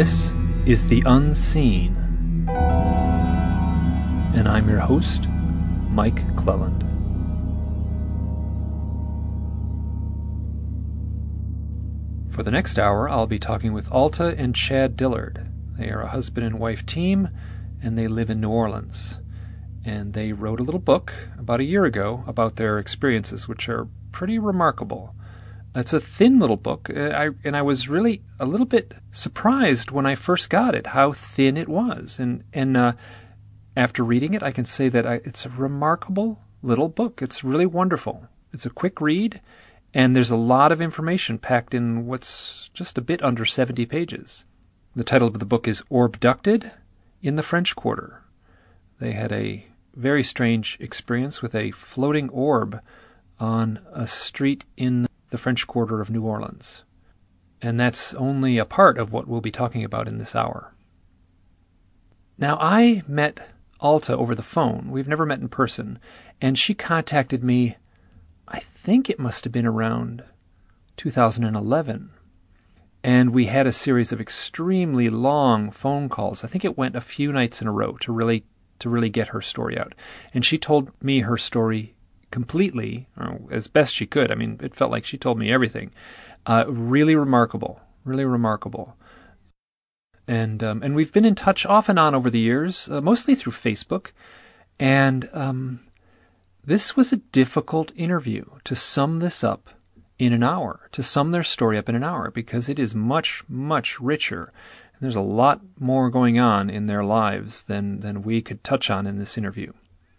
This is The Unseen, and I'm your host, Mike Cleland. For the next hour, I'll be talking with Alta and Chad Dillard. They are a husband and wife team, and they live in New Orleans. And they wrote a little book about a year ago about their experiences, which are pretty remarkable. It's a thin little book, and I was really a little bit surprised when I first got it, how thin it was. And after reading it, I can say that it's a remarkable little book. It's really wonderful. It's a quick read, and there's a lot of information packed in what's just a bit under 70 pages. The title of the book is Orbducted in the French Quarter. They had a very strange experience with a floating orb on a street in the French Quarter of New Orleans. And that's only a part of what we'll be talking about in this hour. Now, I met Alta over the phone. We've never met in person. And she contacted me, I think it must have been around 2011. And we had a series of extremely long phone calls. I think it went a few nights in a row to really get her story out. And she told me her story completely, or as best she could. I mean, it felt like she told me everything. Really remarkable, really remarkable. And we've been in touch off and on over the years, mostly through Facebook. And this was a difficult interview to sum this up in an hour, to sum their story up in an hour, because it is much, much richer. And there's a lot more going on in their lives than we could touch on in this interview.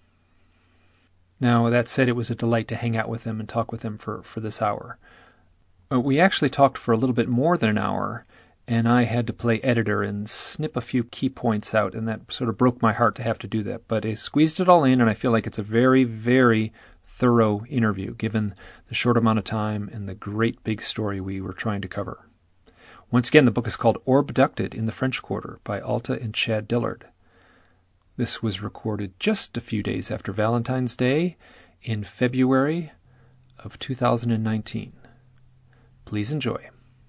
Now, that said, it was a delight to hang out with them and talk with them for this hour. We actually talked for a little bit more than an hour, and I had to play editor and snip a few key points out, and that sort of broke my heart to have to do that. But I squeezed it all in, and I feel like it's a very, very thorough interview, given the short amount of time and the great big story we were trying to cover. Once again, the book is called Orbducted in the French Quarter by Alta and Chad Dillard. This was recorded just a few days after Valentine's Day in February of 2019. Please enjoy.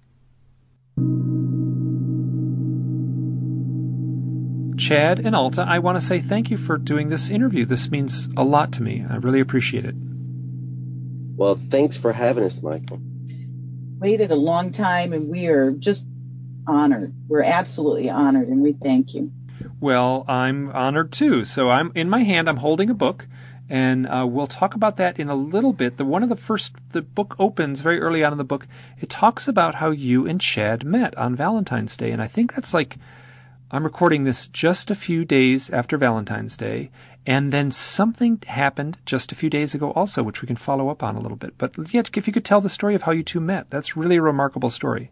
Chad and Alta, I want to say thank you for doing this interview. This means a lot to me. I really appreciate it. Well, thanks for having us, Michael. Waited a long time, and we are just honored. We're absolutely honored, and we thank you. Well, I'm honored too. So I'm holding a book, and we'll talk about that in a little bit. The book opens very early on in the book. It talks about how you and Chad met on Valentine's Day, and I think that's I'm recording this just a few days after Valentine's Day, and then something happened just a few days ago also, which we can follow up on a little bit. But yet, if you could tell the story of how you two met, that's really a remarkable story.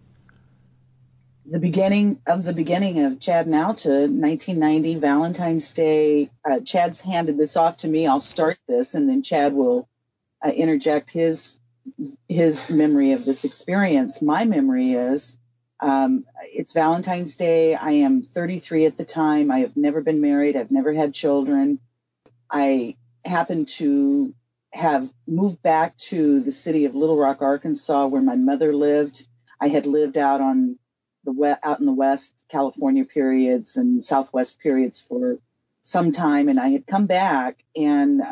The beginning of Chad and Alta, 1990, Valentine's Day. Chad's handed this off to me. I'll start this, and then Chad will interject his memory of this experience. My memory is it's Valentine's Day. I am 33 at the time. I have never been married. I've never had children. I happen to have moved back to the city of Little Rock, Arkansas, where my mother lived. I had lived out in the West, California periods and Southwest periods for some time, and I had come back, and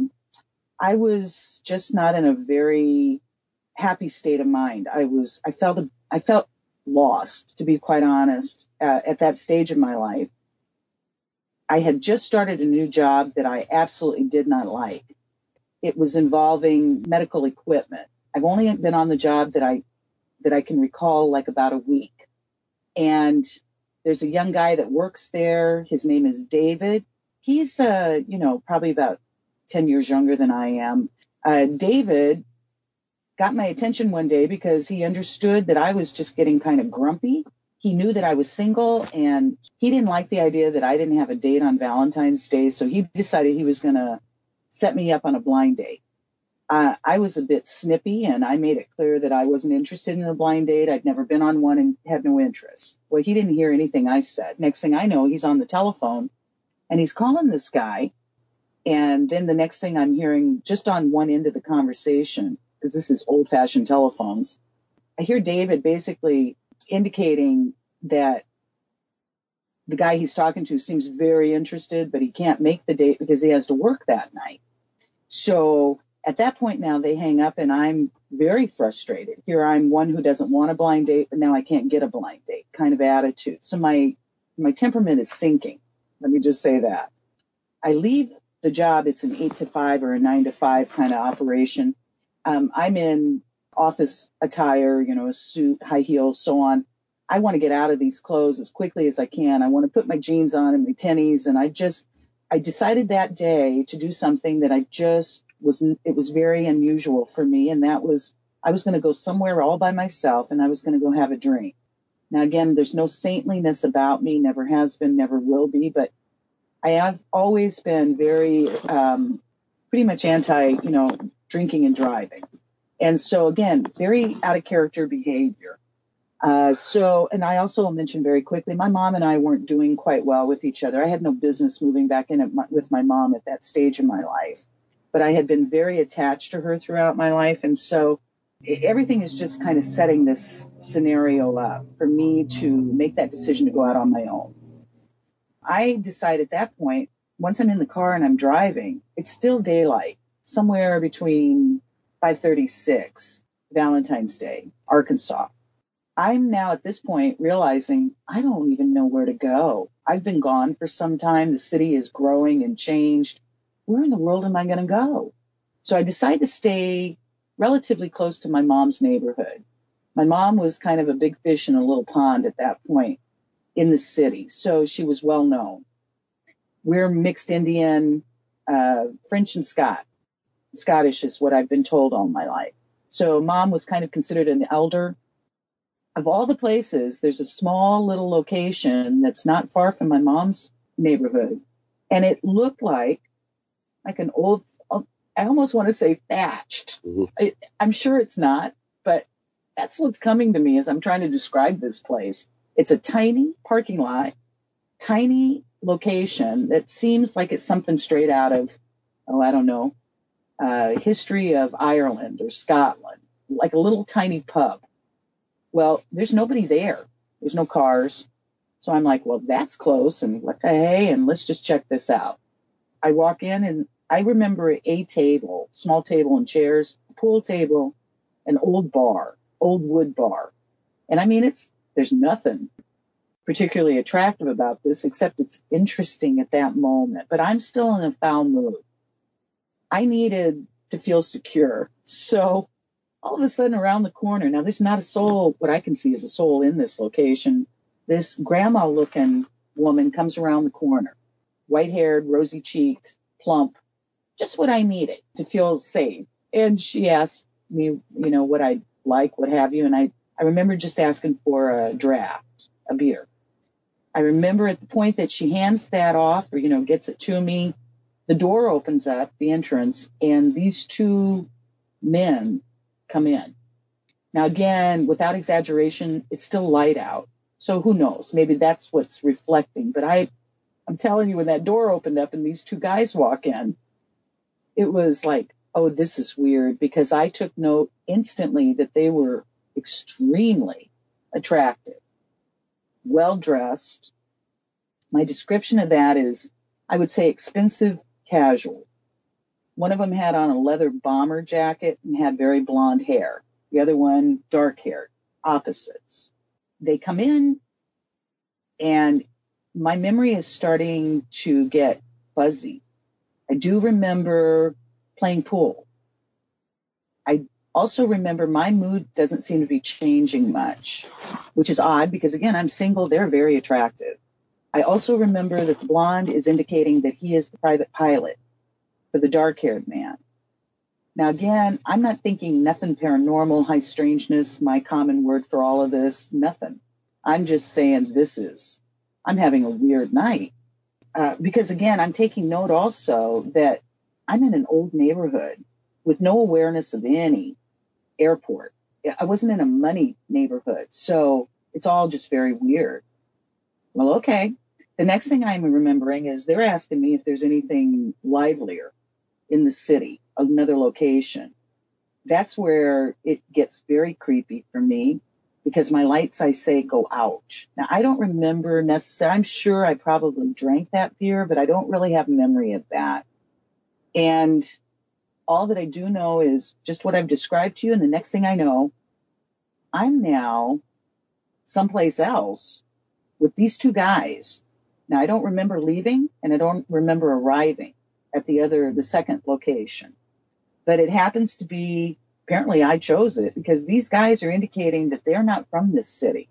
I was just not in a very happy state of mind. I felt lost, to be quite honest, at that stage of my life. I had just started a new job that I absolutely did not like. It was involving medical equipment. I've only been on the job that I can recall about a week. And there's a young guy that works there. His name is David. He's, probably about 10 years younger than I am. David got my attention one day because he understood that I was just getting kind of grumpy. He knew that I was single, and he didn't like the idea that I didn't have a date on Valentine's Day. So he decided he was going to set me up on a blind date. I was a bit snippy, and I made it clear that I wasn't interested in a blind date. I'd never been on one and had no interest. Well, he didn't hear anything I said. Next thing I know, he's on the telephone, and he's calling this guy. And then the next thing I'm hearing, just on one end of the conversation, because this is old-fashioned telephones, I hear David basically indicating that the guy he's talking to seems very interested, but he can't make the date because he has to work that night. So at that point now they hang up and I'm very frustrated. Here I'm one who doesn't want a blind date, but now I can't get a blind date kind of attitude. So my temperament is sinking. Let me just say that. I leave the job. It's an 8 to 5 or a 9 to 5 kind of operation. I'm in office attire, a suit, high heels, so on. I want to get out of these clothes as quickly as I can. I want to put my jeans on and my tennies. And I decided that day to do something that it was very unusual for me. And that was, I was going to go somewhere all by myself and I was going to go have a drink. Now, again, there's no saintliness about me, never has been, never will be, but I have always been very, pretty much anti, drinking and driving. And so, again, very out of character behavior. And I also mentioned very quickly, my mom and I weren't doing quite well with each other. I had no business moving back in with my mom at that stage of my life, but I had been very attached to her throughout my life. And so everything is just kind of setting this scenario up for me to make that decision to go out on my own. I decide at that point, once I'm in the car and I'm driving, it's still daylight, somewhere between 5:36, Valentine's Day, Arkansas. I'm now at this point realizing I don't even know where to go. I've been gone for some time. The city is growing and changed. Where in the world am I going to go? So I decide to stay relatively close to my mom's neighborhood. My mom was kind of a big fish in a little pond at that point in the city, so she was well known. We're mixed Indian, French and Scottish is what I've been told all my life. So mom was kind of considered an elder. Of all the places, there's a small little location that's not far from my mom's neighborhood. And it looked like an old, I almost want to say thatched. Mm-hmm. I'm sure it's not, but that's what's coming to me as I'm trying to describe this place. It's a tiny parking lot, tiny location that seems like it's something straight out of, history of Ireland or Scotland, like a little tiny pub. Well, there's nobody there. There's no cars. So I'm like, well, that's close. And what the hey? And let's just check this out. I walk in and I remember a table, small table and chairs, a pool table, an old wood bar. And I mean, there's nothing particularly attractive about this, except it's interesting at that moment. But I'm still in a foul mood. I needed to feel secure. So all of a sudden around the corner, now there's not a soul, what I can see is a soul in this location. This grandma-looking woman comes around the corner, white-haired, rosy-cheeked, plump, just what I needed to feel safe. And she asked me, what I'd like, what have you. And I remember just asking for a draft, a beer. I remember at the point that she hands that off or, gets it to me, the door opens up, the entrance, and these two men come in. Now, again, without exaggeration, it's still light out. So who knows? Maybe that's what's reflecting. But I'm telling you, when that door opened up and these two guys walk in, it was like, oh, this is weird, because I took note instantly that they were extremely attractive, well-dressed. My description of that is, I would say, expensive casual. One of them had on a leather bomber jacket and had very blonde hair. The other one, dark haired, opposites. They come in and my memory is starting to get fuzzy. I do remember playing pool. I also remember my mood doesn't seem to be changing much, which is odd because, again, I'm single. They're very attractive. I also remember that the blonde is indicating that he is the private pilot for the dark-haired man. Now, again, I'm not thinking nothing paranormal, high strangeness, my common word for all of this, nothing. I'm just saying I'm having a weird night. Because, again, I'm taking note also that I'm in an old neighborhood with no awareness of any airport. I wasn't in a money neighborhood, so it's all just very weird. Well, okay. The next thing I'm remembering is they're asking me if there's anything livelier in the city, another location. That's where it gets very creepy for me. because my lights, I say, go out. Now, I don't remember necessarily. I'm sure I probably drank that beer, but I don't really have memory of that. And all that I do know is just what I've described to you. And the next thing I know, I'm now someplace else with these two guys. Now, I don't remember leaving, and I don't remember arriving at the second location. But it happens to be, apparently I chose it because these guys are indicating that they're not from this city.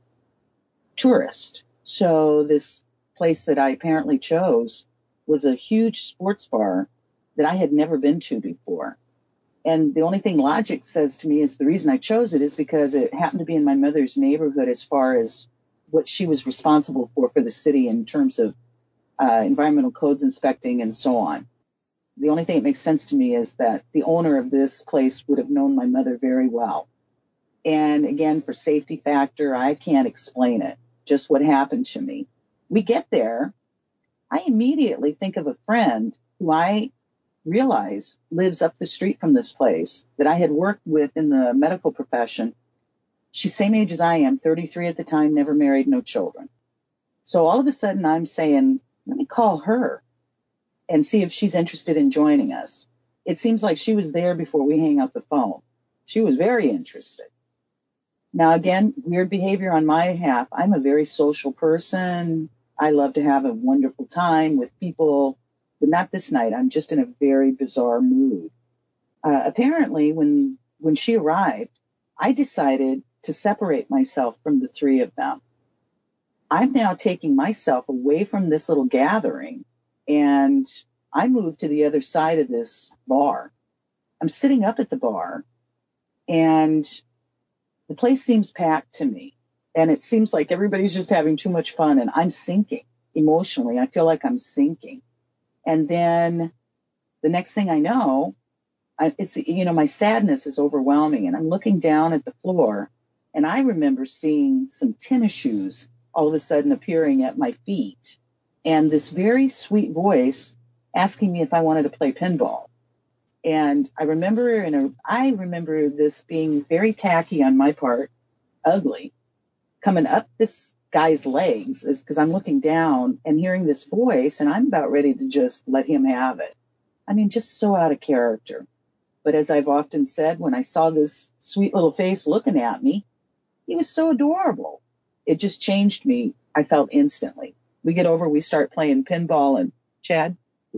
Tourist. So this place that I apparently chose was a huge sports bar that I had never been to before. And the only thing logic says to me is the reason I chose it is because it happened to be in my mother's neighborhood as far as what she was responsible for the city in terms of environmental codes inspecting and so on. The only thing that makes sense to me is that the owner of this place would have known my mother very well. And again, for safety factor, I can't explain it, just what happened to me. We get there. I immediately think of a friend who I realize lives up the street from this place that I had worked with in the medical profession. She's same age as I am, 33 at the time, never married, no children. So all of a sudden I'm saying, let me call her and see if she's interested in joining us. It seems like she was there before we hang up the phone. She was very interested. Now, again, weird behavior on my half. I'm a very social person. I love to have a wonderful time with people, but not this night. I'm just in a very bizarre mood. Apparently, when she arrived, I decided to separate myself from the three of them. I'm now taking myself away from this little gathering, and I moved to the other side of this bar. I'm sitting up at the bar, and the place seems packed to me, and it seems like everybody's just having too much fun, and I'm sinking emotionally. I feel like I'm sinking. And then the next thing I know, my sadness is overwhelming, and I'm looking down at the floor, and I remember seeing some tennis shoes all of a sudden appearing at my feet, and this very sweet voice asking me if I wanted to play pinball. And I remember this being very tacky on my part, ugly, coming up this guy's legs because I'm looking down and hearing this voice, and I'm about ready to just let him have it. I mean, just so out of character. But as I've often said, when I saw this sweet little face looking at me, he was so adorable. It just changed me. I felt instantly. We get over, we start playing pinball, and Chad?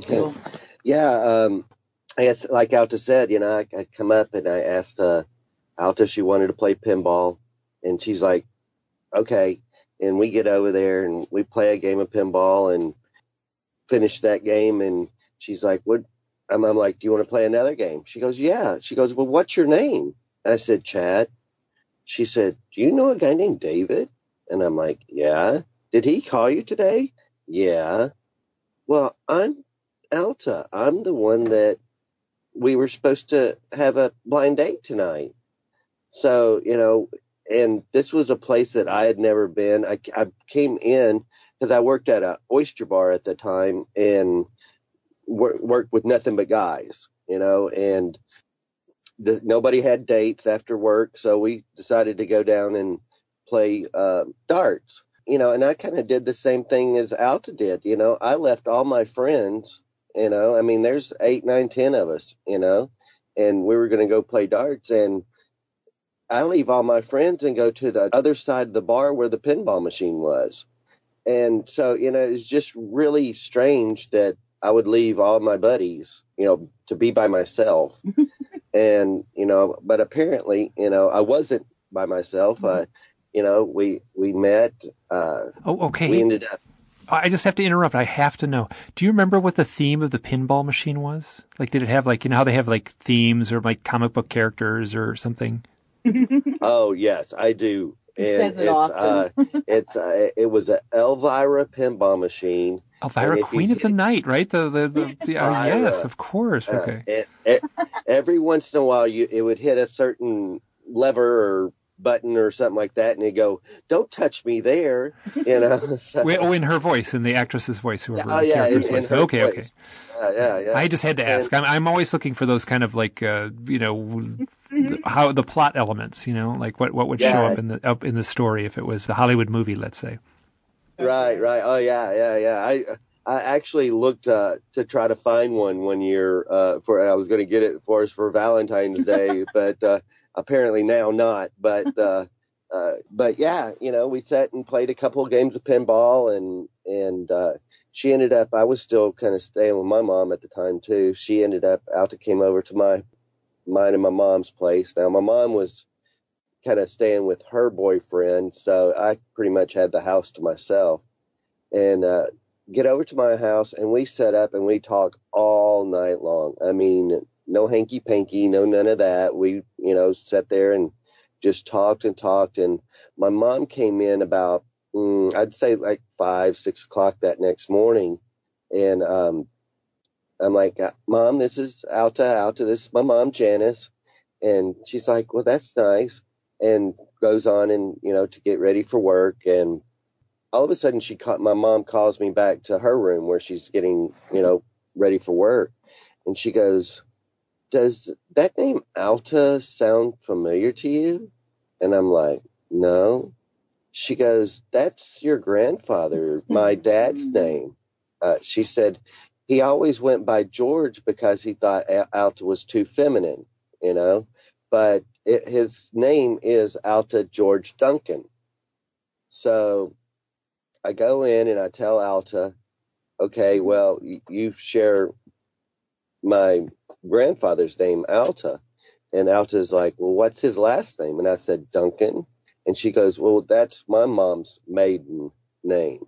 Yeah, I guess like Alta said, I come up and I asked Alta if she wanted to play pinball, and she's like, okay. And we get over there and we play a game of pinball and finish that game. And she's like, what? I'm like, do you want to play another game? She goes, yeah. She goes, well, what's your name? I said, Chad. She said, do you know a guy named David? And I'm like, yeah. Did he call you today? Yeah. Well, I'm Alta. I'm the one that we were supposed to have a blind date tonight. So, and this was a place that I had never been. I came in because I worked at an oyster bar at the time and worked with nothing but guys, and nobody had dates after work. So we decided to go down and play darts, and I kind of did the same thing as Alta did. I left all my friends, there's 8, 9, 10 of us, and we were going to go play darts, and I leave all my friends and go to the other side of the bar where the pinball machine was. And so, it's just really strange that I would leave all my buddies, to be by myself. And, but apparently, I wasn't by myself. We met. Okay. We ended up. I just have to interrupt. I have to know. Do you remember what the theme of the pinball machine was? Like, did it have how they have themes or comic book characters or something? Oh, yes, I do. He says it often. It was an Elvira pinball machine. Elvira, Queen of the Night, right? The yes, of course. Okay. Every once in a while, it would hit a certain lever or button or something like that, and they go, "Don't touch me there," you know. So, In her voice, in the actress's voice, whoever oh the yeah, character's in voice. her Okay, okay. voice. Yeah. I just had to ask. And I'm always looking for those kind of like how the plot elements, like what would show yeah, up in the story if it was a Hollywood movie, let's say. right. Oh yeah. I actually looked to try to find one year for I was going to get it for us for Valentine's Day, but apparently now not. But yeah, we sat and played a couple of games of pinball, and she ended up. I was still kind of staying with my mom at the time too. She ended up Alta came over to mine and my mom's place. Now my mom was kind of staying with her boyfriend, so I pretty much had the house to myself. And get over to my house, and we set up and we talk all night long. I mean, no hanky panky, no none of that. We sat there and just talked and talked. And my mom came in about I'd say like 5-6 o'clock that next morning, and I'm like, "Mom, this is Alta. This is my mom, Janice." And she's like, "Well, that's nice," and goes on and to get ready for work. And all of a sudden my mom calls me back to her room where she's getting ready for work, and she goes, "Does that name Alta sound familiar to you?" And I'm like, "No." She goes, "That's your grandfather, my dad's name." She said he always went by George because he thought Alta was too feminine, but his name is Alta George Duncan. So I go in and I tell Alta, "Okay, well, you share my grandfather's name, Alta." And Alta's like, "Well, what's his last name?" And I said, "Duncan." And she goes, "Well, that's my mom's maiden name."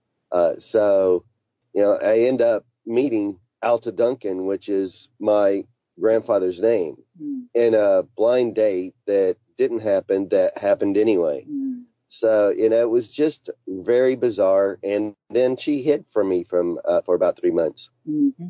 So, I end up meeting Alta Duncan, which is my grandfather's name, in a blind date that didn't happen, that happened anyway. So, it was just very bizarre. And then she hid from me for about 3 months. Mm-hmm.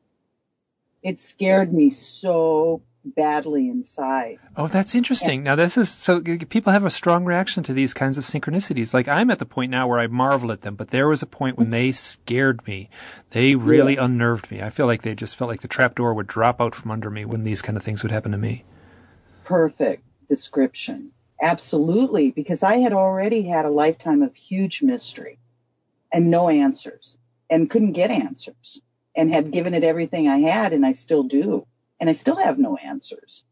It scared me so badly inside. Oh, that's interesting. Now, so people have a strong reaction to these kinds of synchronicities. Like, I'm at the point now where I marvel at them, but there was a point when they scared me. They really unnerved me. I feel like they just felt like the trapdoor would drop out from under me when these kind of things would happen to me. Perfect description. Absolutely, because I had already had a lifetime of huge mystery and no answers and couldn't get answers and had given it everything I had, and I still do. And I still have no answers.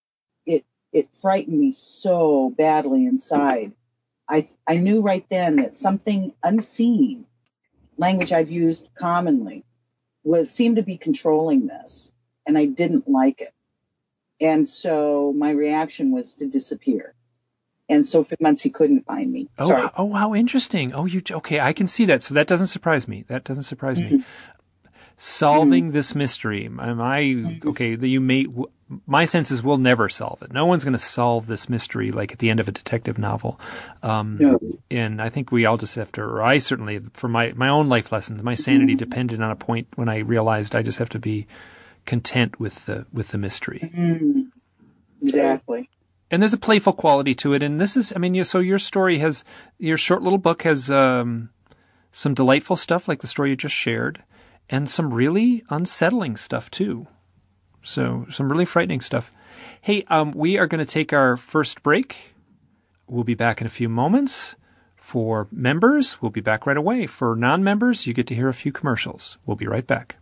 It frightened me so badly inside. I knew right then that something unseen, language I've used commonly, seemed to be controlling this, and I didn't like it. And so my reaction was to disappear. And so for months he couldn't find me. Sorry. Oh, how interesting. Okay, I can see that. So that doesn't surprise me. Me. Solving this mystery. My sense is we'll never solve it. No one's going to solve this mystery like at the end of a detective novel. No. And I think we all just have to, or I certainly, for my own life lessons, my sanity depended on a point when I realized I just have to be content with the mystery. Exactly. And there's a playful quality to it. And this is, so your story your short little book has some delightful stuff like the story you just shared, and some really unsettling stuff too. So some really frightening stuff. Hey, we are going to take our first break. We'll be back in a few moments. For members, we'll be back right away. For non-members, you get to hear a few commercials. We'll be right back.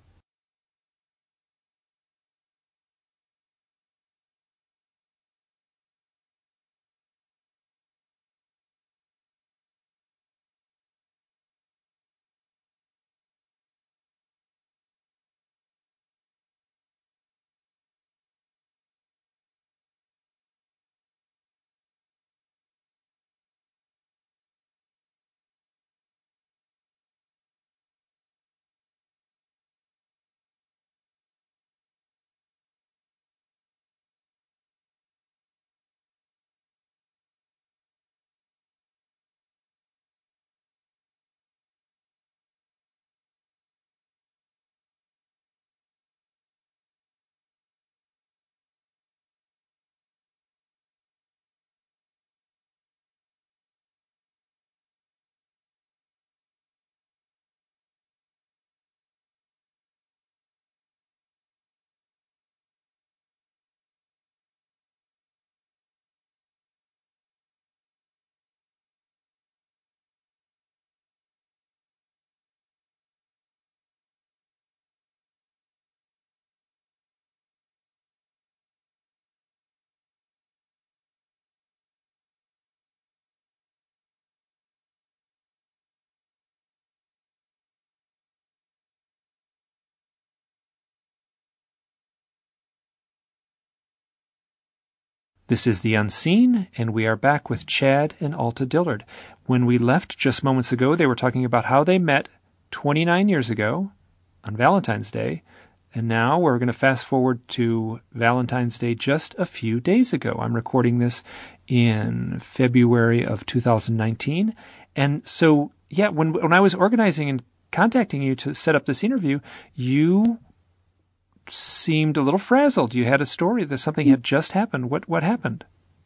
This is The Unseen, and we are back with Chad and Alta Dillard. When we left just moments ago, they were talking about how they met 29 years ago on Valentine's Day, and now we're going to fast forward to Valentine's Day just a few days ago. I'm recording this in February of 2019, and so, yeah, when I was organizing and contacting you to set up this interview, you seemed a little frazzled. You had a story that something had just happened. What happened?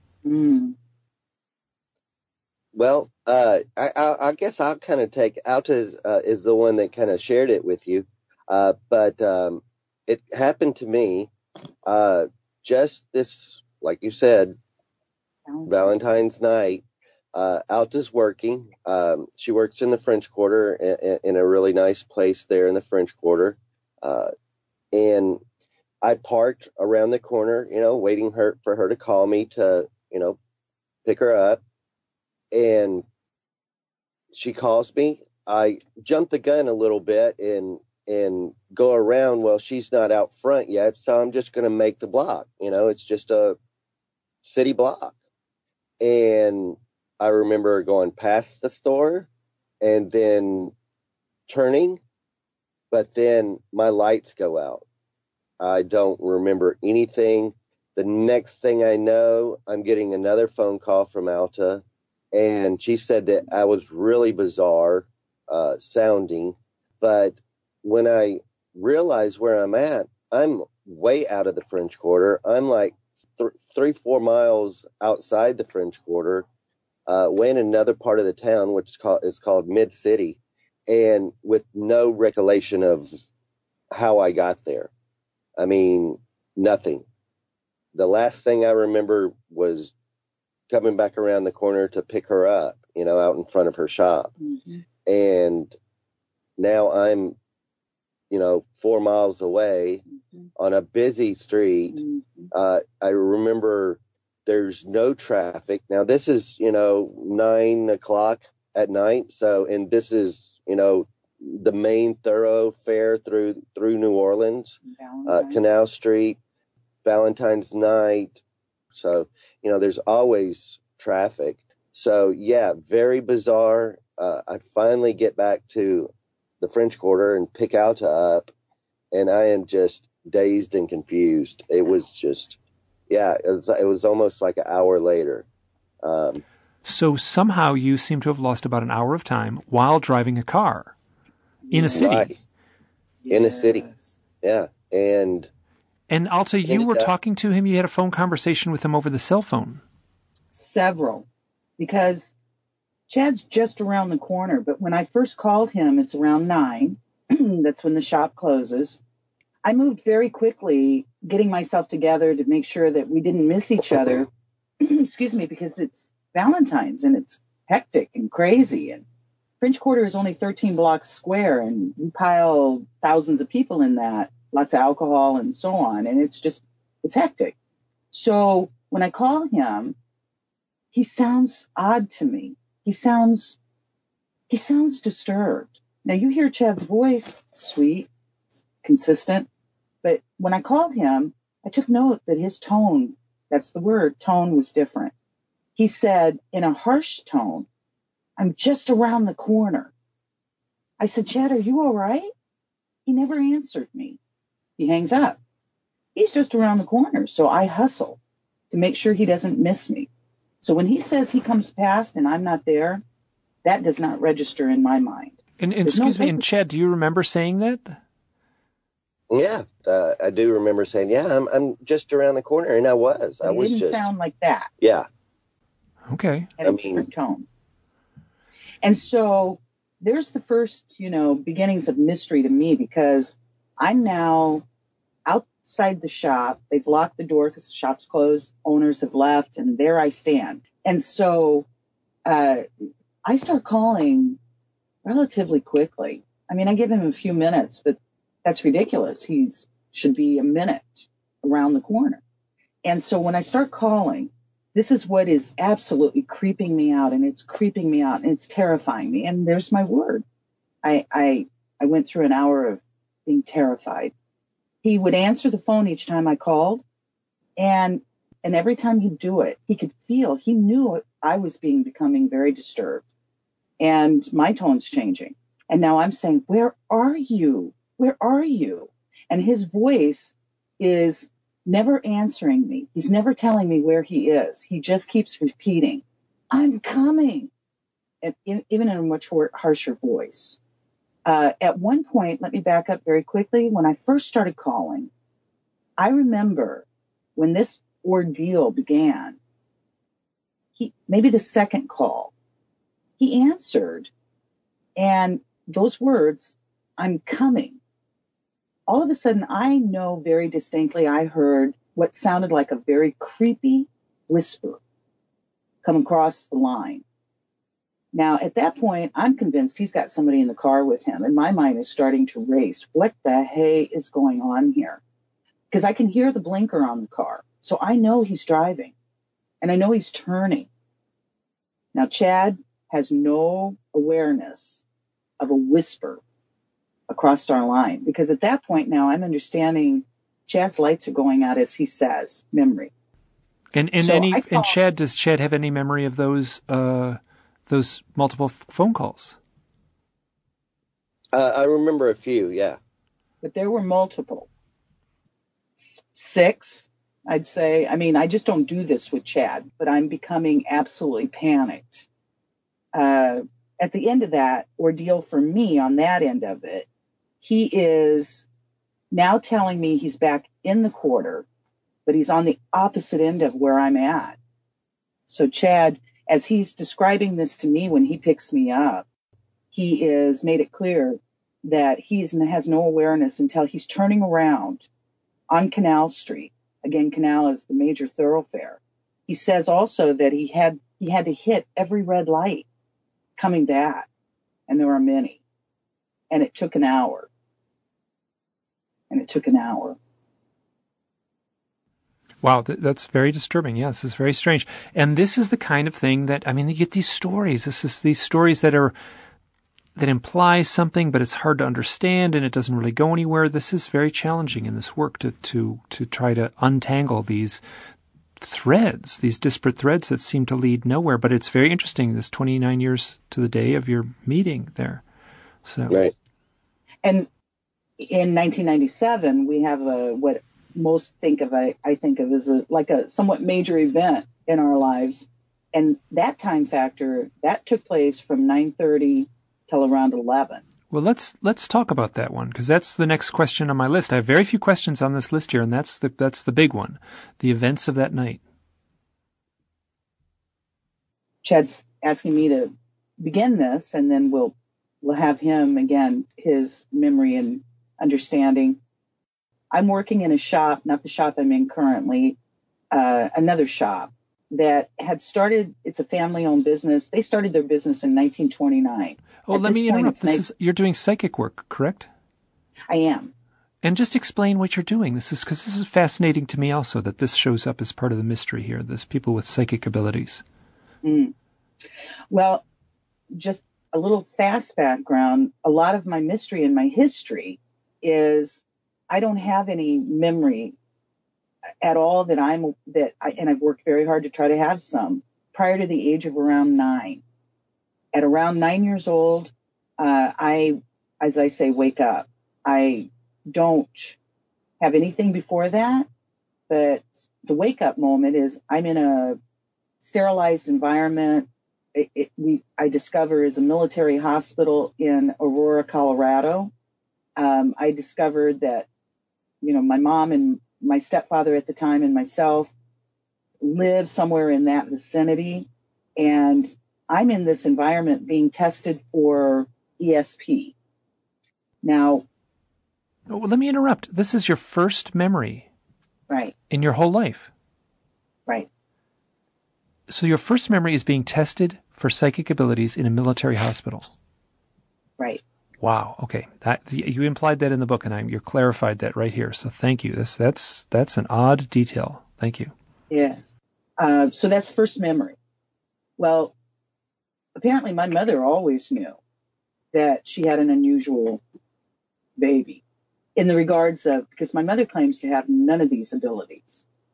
Well, I guess I'll kind of take Alta is the one that kind of shared it with you, but it happened to me just this, like you said, Valentine's night. Alta's working. She works in the French Quarter in a really nice place there in the French Quarter. And I parked around the corner, waiting for her to call me to, pick her up. And she calls me. I jump the gun a little bit and go around. Well, she's not out front yet, so I'm just going to make the block. It's just a city block. And I remember going past the store and then turning, but then my lights go out. I don't remember anything. The next thing I know, I'm getting another phone call from Alta, and she said that I was really bizarre sounding. But when I realize where I'm at, I'm way out of the French Quarter. I'm like 3-4 miles outside the French Quarter, way in another part of the town, which is called Mid City, and with no recollection of how I got there. I mean, nothing. The last thing I remember was coming back around the corner to pick her up, out in front of her shop. Mm-hmm. And now I'm, 4 miles away on a busy street. Mm-hmm. I remember there's no traffic. Now this is, 9 o'clock at night. So, and this is, the main thoroughfare through New Orleans, Canal Street, Valentine's night. So, there's always traffic. So, yeah, very bizarre. I finally get back to the French Quarter and pick Alta up, and I am just dazed and confused. It was just, it was almost like an hour later. So somehow you seem to have lost about an hour of time while driving a car in a city. Right. In a city, yeah. And Alta, you were talking to him. You had a phone conversation with him over the cell phone. Several, because Chad's just around the corner. But when I first called him, it's around 9. That's when the shop closes. I moved very quickly, getting myself together to make sure that we didn't miss each other. Excuse me, because it's Valentine's and it's hectic and crazy. And French Quarter is only 13 blocks square, and we pile thousands of people in that, lots of alcohol and so on. And it's hectic. So when I call him, he sounds odd to me. He sounds disturbed. Now you hear Chad's voice, sweet, consistent. But when I called him, I took note that his tone, that's the word, tone was different. He said in a harsh tone, "I'm just around the corner." I said, "Chad, are you all right?" He never answered me. He hangs up. He's just around the corner. So I hustle to make sure he doesn't miss me. So when he says he comes past and I'm not there, that does not register in my mind. And excuse me, and Chad, do you remember saying that? Yeah, I do remember saying, I'm just around the corner, and I was. It didn't sound like that. Yeah. Okay. Had a different tone. And so there's the first, beginnings of mystery to me, because I'm now outside the shop. They've locked the door because the shop's closed. Owners have left, and there I stand. And so I start calling relatively quickly. I mean, I give him a few minutes, but that's ridiculous. He's should be a minute around the corner. And so when I start calling, this is what is absolutely creeping me out, and it's creeping me out, and it's terrifying me. And there's my word. I went through an hour of being terrified. He would answer the phone each time I called, and And every time he'd do it, he knew I was becoming very disturbed. And my tone's changing. And now I'm saying, where are you? Where are you? And his voice is never answering me. He's never telling me where he is. He just keeps repeating, I'm coming. And even in a much harsher voice. At one point, let me back up very quickly. When I first started calling, I remember when this ordeal began, maybe the second call, he answered, and those words, I'm coming. All of a sudden, I know very distinctly I heard what sounded like a very creepy whisper come across the line. Now, at that point, I'm convinced he's got somebody in the car with him, and my mind is starting to race. What the hey is going on here? Because I can hear the blinker on the car, so I know he's driving, and I know he's turning. Now, Chad has no awareness of a whisper across our line, because at that point now I'm understanding Chad's lights are going out as he says, memory. And Chad, does Chad have any memory of those multiple phone calls? I remember a few, yeah. But there were multiple. 6, I'd say. I mean, I just don't do this with Chad, but I'm becoming absolutely panicked. At the end of that ordeal for me, on that end of it, he is now telling me he's back in the quarter, but he's on the opposite end of where I'm at. So Chad, as he's describing this to me when he picks me up, he is made it clear that he has no awareness until he's turning around on Canal Street. Again, Canal is the major thoroughfare. He says also that he had to hit every red light coming back, and there were many. And it took an hour. Wow, that's very disturbing. Yes, it's very strange. And this is the kind of thing that, I mean, you get these stories. These stories that imply something, but it's hard to understand, and it doesn't really go anywhere. This is very challenging in this work to try to untangle these threads, these disparate threads that seem to lead nowhere. But it's very interesting, this 29 years to the day of your meeting there. So right. And in 1997, we have what most think of, I think of as a somewhat major event in our lives. And that time factor, that took place from 9:30 till around 11. Well, let's talk about that one, because that's the next question on my list. I have very few questions on this list here, and that's the big one, the events of that night. Chad's asking me to begin this, and then we'll have him again, his memory and understanding. I'm working in a shop, not the shop I'm in currently, another shop that had started. It's a family-owned business. They started their business in 1929. Oh, let me interrupt. You're doing psychic work, correct? I am. And just explain what you're doing. Because this is fascinating to me also, that this shows up as part of the mystery here, this people with psychic abilities. Well, just a little fast background. A lot of my mystery and my history is I don't have any memory at all and I've worked very hard to try to have some prior to the age of around 9. At around 9 years old, I, as I say, wake up. I don't have anything before that, but the wake up moment is I'm in a sterilized environment. I discover is a military hospital in Aurora, Colorado. I discovered that, my mom and my stepfather at the time and myself lived somewhere in that vicinity. And I'm in this environment being tested for ESP. Now, well, let me interrupt. This is your first memory. Right. In your whole life. Right. So your first memory is being tested for psychic abilities in a military hospital. Right. Wow. Okay. You implied that in the book, and you clarified that right here. So thank you. That's an odd detail. Thank you. Yes. So that's first memory. Well, apparently my mother always knew that she had an unusual baby in the regards of, because my mother claims to have none of these abilities.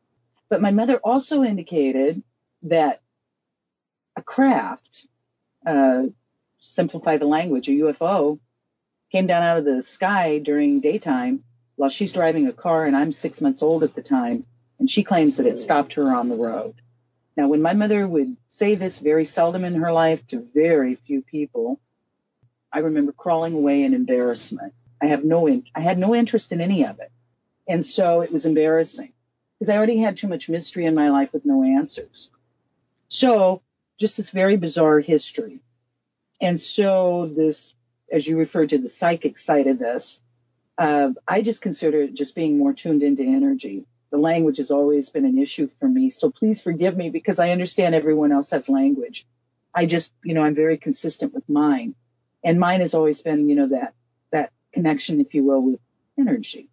But my mother also indicated that a craft, simplify the language, a UFO, came down out of the sky during daytime while she's driving a car, and I'm 6 months old at the time, and she claims that it stopped her on the road. Now, when my mother would say this very seldom in her life to very few people, I remember crawling away in embarrassment. I had no interest in any of it. And so it was embarrassing because I already had too much mystery in my life with no answers. So just this very bizarre history. And so this, as you referred to, the psychic side of this, I just consider it just being more tuned into energy. The language has always been an issue for me. So please forgive me because I understand everyone else has language. I just, I'm very consistent with mine. And mine has always been, that connection, if you will, with energy.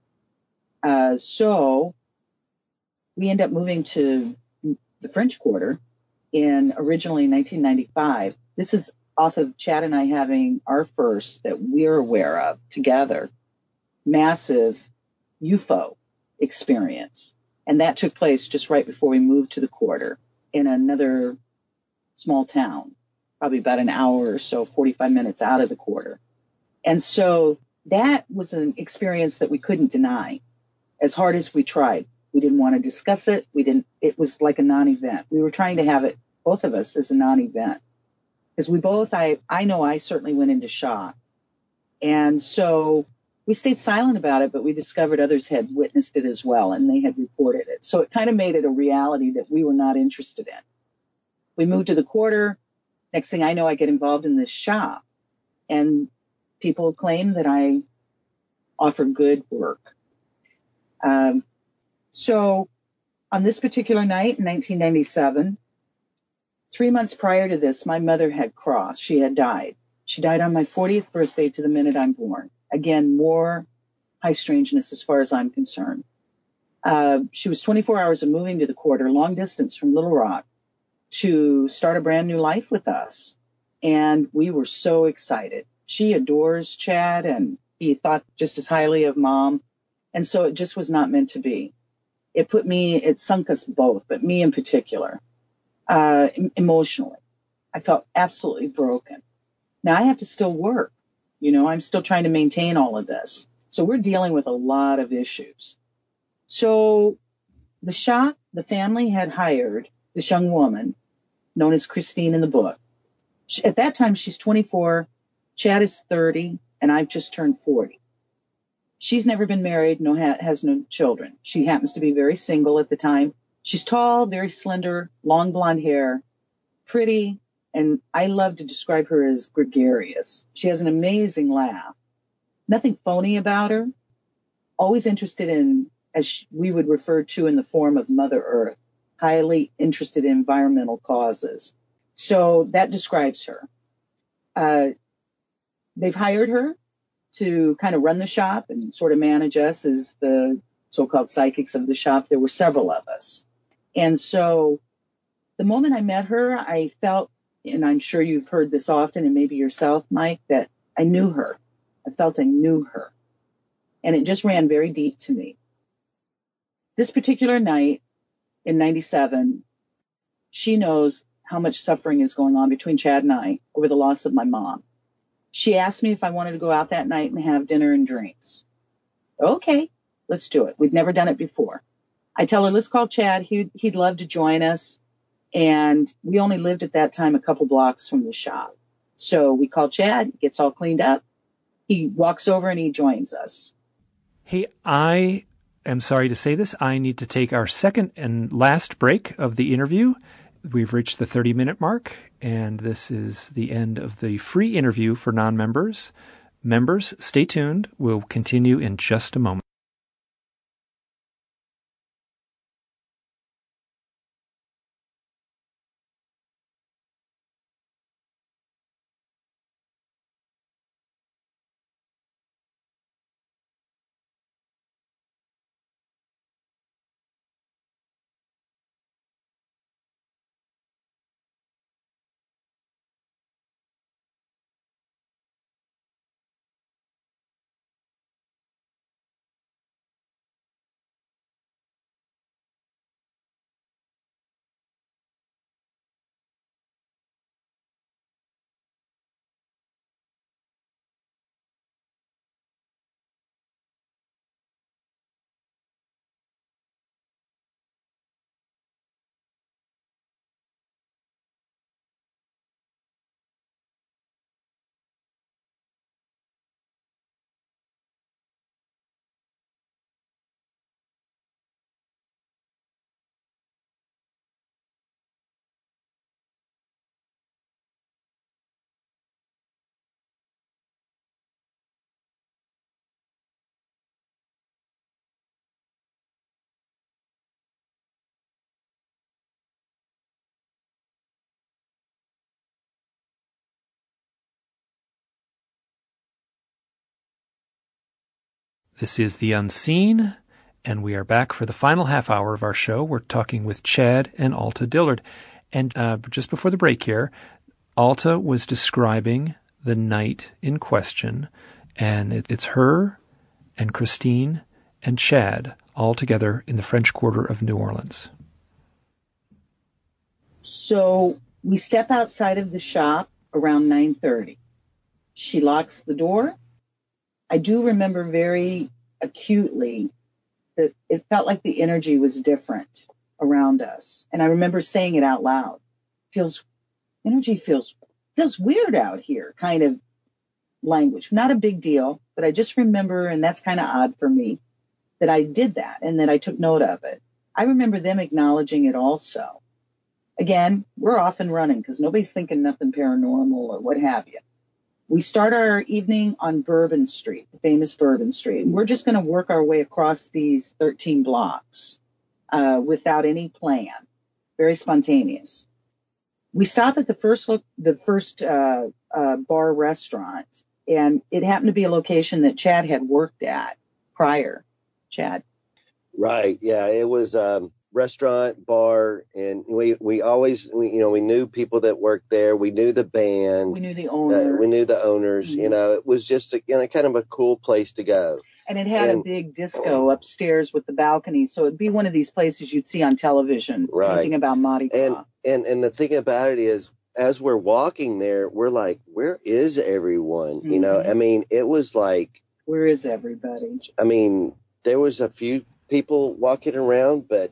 So we end up moving to the French Quarter in originally 1995. This is off of Chad and I having our first that we're aware of together, massive UFO experience. And that took place just right before we moved to the Quarter in another small town, probably about an hour or so, 45 minutes out of the Quarter. And so that was an experience that we couldn't deny. As hard as we tried, we didn't want to discuss it. It was like a non-event. We were trying to have it, both of us, as a non-event. Because we both, I know I certainly went into shock. And so we stayed silent about it, but we discovered others had witnessed it as well, and they had reported it. So it kind of made it a reality that we were not interested in. We moved to the Quarter. Next thing I know, I get involved in this shop. And people claim that I offer good work. So on this particular night in 1997, 3 months prior to this, my mother had crossed. She had died. She died on my 40th birthday to the minute I'm born. Again, more high strangeness as far as I'm concerned. She was 24 hours of moving to the Quarter, long distance from Little Rock, to start a brand new life with us. And we were so excited. She adores Chad, and he thought just as highly of Mom. And so it just was not meant to be. It sunk us both, but me in particular, emotionally. I felt absolutely broken. Now I have to still work. I'm still trying to maintain all of this. So we're dealing with a lot of issues. So the shop, the family had hired this young woman known as Christine in the book. At that time, she's 24, Chad is 30, and I've just turned 40. She's never been married, has no children. She happens to be very single at the time. She's tall, very slender, long blonde hair, pretty, and I love to describe her as gregarious. She has an amazing laugh. Nothing phony about her. Always interested in, as we would refer to in the form of Mother Earth, highly interested in environmental causes. So that describes her. They've hired her to kind of run the shop and sort of manage us as the so-called psychics of the shop. There were several of us. And so the moment I met her, I felt, and I'm sure you've heard this often, and maybe yourself, Mike, that I knew her. I felt I knew her. And it just ran very deep to me. This particular night in 97, she knows how much suffering is going on between Chad and I over the loss of my mom. She asked me if I wanted to go out that night and have dinner and drinks. Okay, let's do it. We'd never done it before. I tell her, let's call Chad. He'd love to join us. And we only lived at that time a couple blocks from the shop. So we call Chad, gets all cleaned up. He walks over and he joins us. Hey, I am sorry to say this. I need to take our second and last break of the interview. We've reached the 30-minute mark, and this is the end of the free interview for non-members. Members, stay tuned. We'll continue in just a moment. This is The Unseen, and we are back for the final half hour of our show. We're talking with Chad and Alta Dillard. And just before the break here, Alta was describing the night in question, and it's her and Christine and Chad all together in the French Quarter of New Orleans. So we step outside of the shop around 9:30. She locks the door. I do remember very acutely that it felt like the energy was different around us. And I remember saying it out loud. Energy feels weird out here, kind of language. Not a big deal, but I just remember, and that's kind of odd for me, that I did that and that I took note of it. I remember them acknowledging it also. Again, we're off and running because nobody's thinking nothing paranormal or what have you. We start our evening on Bourbon Street, the famous Bourbon Street, and we're just going to work our way across these 13 blocks without any plan, very spontaneous. We stop at the first bar restaurant, and it happened to be a location that Chad had worked at prior. Chad. Right. Yeah. It was restaurant, bar, and we knew people that worked there. We knew the band. We knew the owner. We knew the owners. Mm-hmm. It was just kind of a cool place to go. And it had a big disco upstairs with the balcony, so it'd be one of these places you'd see on television. Right. Anything about Mardi Gras. And the thing about it is, as we're walking there, we're like, where is everyone? Mm-hmm. It was like, where is everybody? There was a few people walking around, but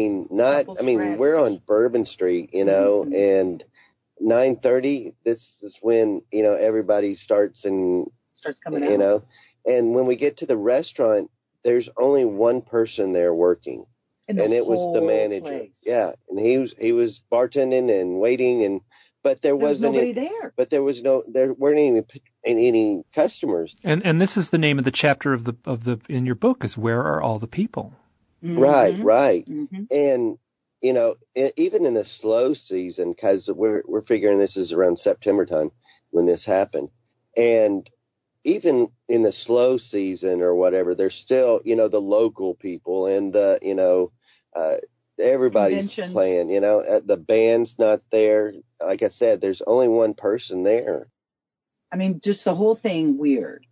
we're on Bourbon Street, mm-hmm. and 9:30, this is when, everybody starts coming out, and when we get to the restaurant, there's only one person there working, and it was the manager. Place. Yeah. And he was bartending and waiting, but there wasn't nobody there. But there weren't even any customers. And this is the name of the chapter of the in your book, is Where Are All the People? Mm-hmm. Right. Mm-hmm. And even in the slow season, because we're figuring this is around September time when this happened, and even in the slow season or whatever, there's still the local people and the everybody's playing. The band's not there. Like I said, there's only one person there. Just the whole thing weird.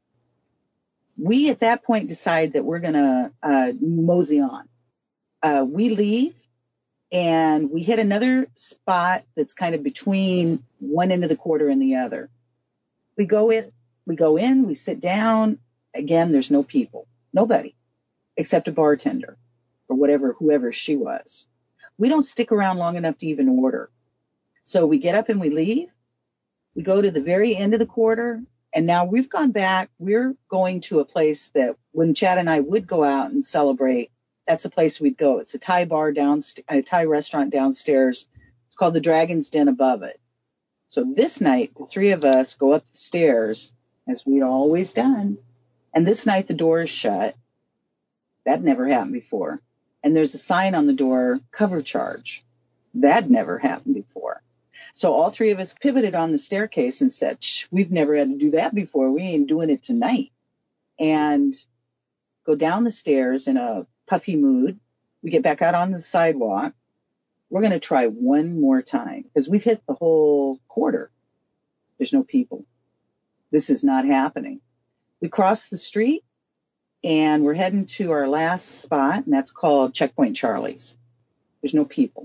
We, at that point, decide that we're going to mosey on. We leave, and we hit another spot that's kind of between one end of the quarter and the other. We go in, we sit down. Again, there's no people. Nobody, except a bartender or whoever she was. We don't stick around long enough to even order. So we get up and we leave. We go to the very end of the quarter. And now we've gone back. We're going to a place that when Chad and I would go out and celebrate, that's a place we'd go. It's a Thai bar a Thai restaurant downstairs. It's called the Dragon's Den above it. So this night, the three of us go up the stairs, as we'd always done. And this night, the door is shut. That never happened before. And there's a sign on the door, cover charge. That never happened before. So all three of us pivoted on the staircase and said, we've never had to do that before. We ain't doing it tonight. And go down the stairs in a puffy mood. We get back out on the sidewalk. We're going to try one more time because we've hit the whole quarter. There's no people. This is not happening. We cross the street and we're heading to our last spot, and that's called Checkpoint Charlie's. There's no people.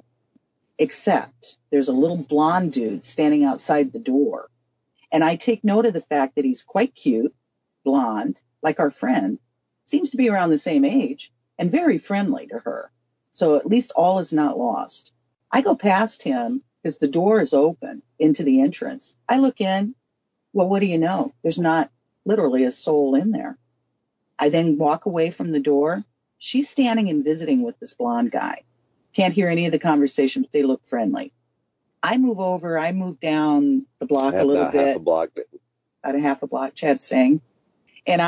Except there's a little blonde dude standing outside the door. And I take note of the fact that he's quite cute, blonde, like our friend, seems to be around the same age, and very friendly to her. So at least all is not lost. I go past him because the door is open into the entrance. I look in. Well, what do you know? There's not literally a soul in there. I then walk away from the door. She's standing and visiting with this blonde guy. Can't hear any of the conversation, but they look friendly. I move down the block a little bit. About a half a block, Chad's saying. And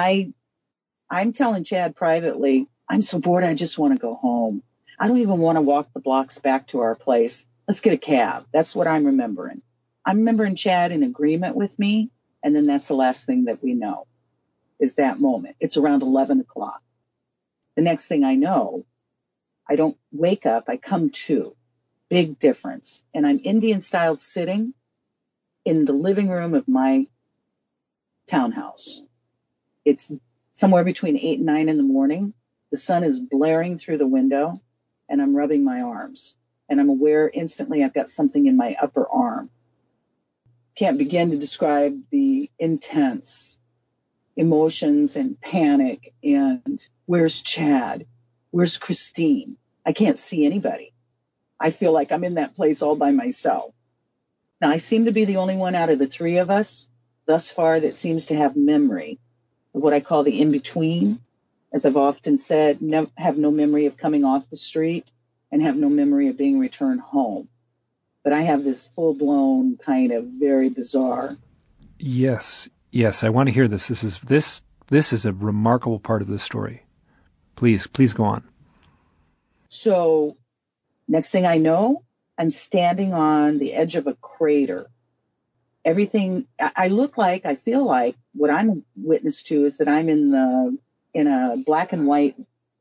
I'm telling Chad privately, I'm so bored, I just want to go home. I don't even want to walk the blocks back to our place. Let's get a cab. That's what I'm remembering. I'm remembering Chad in agreement with me, and then that's the last thing that we know. is that moment. It's around 11 o'clock. The next thing I know, I don't wake up, I come to. Big difference. And I'm Indian style sitting in the living room of my townhouse. It's somewhere between 8 and 9 in the morning. The sun is blaring through the window, and I'm rubbing my arms. And I'm aware instantly I've got something in my upper arm. Can't begin to describe the intense emotions and panic and where's Chad? Where's Christine? I can't see anybody. I feel like I'm in that place all by myself. Now, I seem to be the only one out of the three of us thus far that seems to have memory of what I call the in-between. As I've often said, have no memory of coming off the street and have no memory of being returned home. But I have this full-blown kind of very bizarre. Yes, I want to hear this. This is a remarkable part of the story. Please go on. So, next thing I know, I'm standing on the edge of a crater. Everything, I feel like what I'm witness to is that I'm in a black and white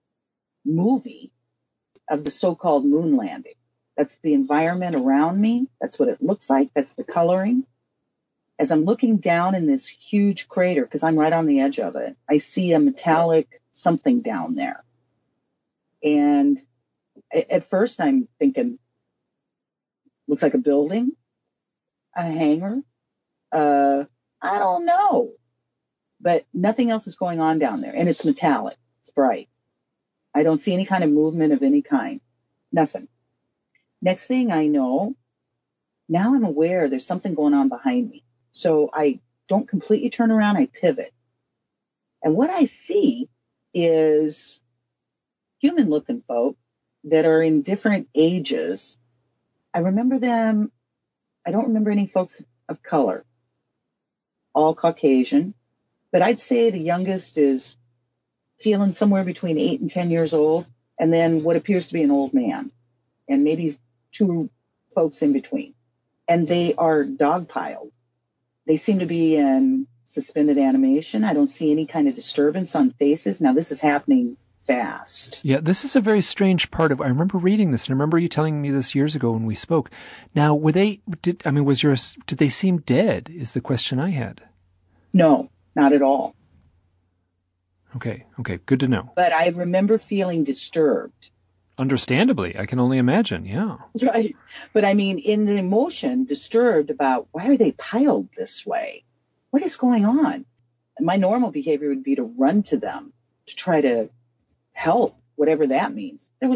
movie of the so-called moon landing. That's the environment around me. That's what it looks like. That's the coloring. As I'm looking down in this huge crater, because I'm right on the edge of it, I see a metallic something down there. And at first I'm thinking, looks like a building, a hangar. I don't know. But nothing else is going on down there. And it's metallic. It's bright. I don't see any kind of movement of any kind. Nothing. Next thing I know, now I'm aware there's something going on behind me. So I don't completely turn around. I pivot. And what I see is human-looking folk that are in different ages. I remember them. I don't remember any folks of color. All Caucasian. But I'd say the youngest is feeling somewhere between 8 and 10 years old, and then what appears to be an old man, and maybe 2 folks in between. And they are dogpiled. They seem to be in suspended animation. I don't see any kind of disturbance on faces. Now, this is happening fast. Yeah, this is a very strange part of, I remember reading this, and I remember you telling me this years ago when we spoke. Now, did they seem dead, is the question I had. No, not at all. Okay, good to know. But I remember feeling disturbed. Understandably, I can only imagine, yeah. Right. But I mean, in the emotion, disturbed about why are they piled this way? What is going on? And my normal behavior would be to run to them, to try to help, whatever that means. They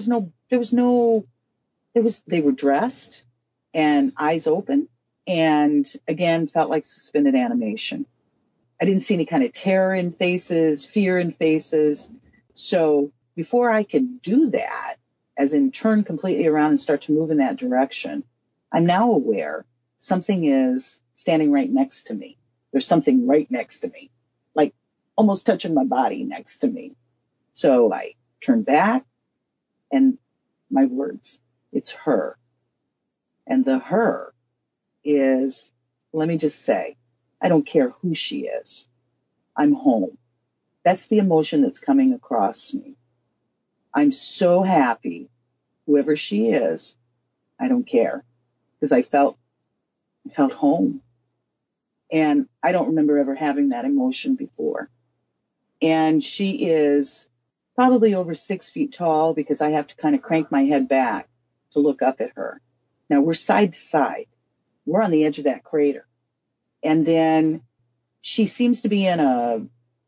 were dressed and eyes open, and again, felt like suspended animation. I didn't see any kind of terror in faces, fear in faces. So before I could do that, as in turn completely around and start to move in that direction, I'm now aware something is standing right next to me. There's something right next to me, like almost touching my body next to me. So I turn back, and my words, it's her. And the her is, let me just say, I don't care who she is. I'm home. That's the emotion that's coming across me. I'm so happy, whoever she is, I don't care, because I felt home. And I don't remember ever having that emotion before. And she is probably over 6 feet tall, because I have to kind of crank my head back to look up at her. Now we're side to side. We're on the edge of that crater. And then she seems to be in a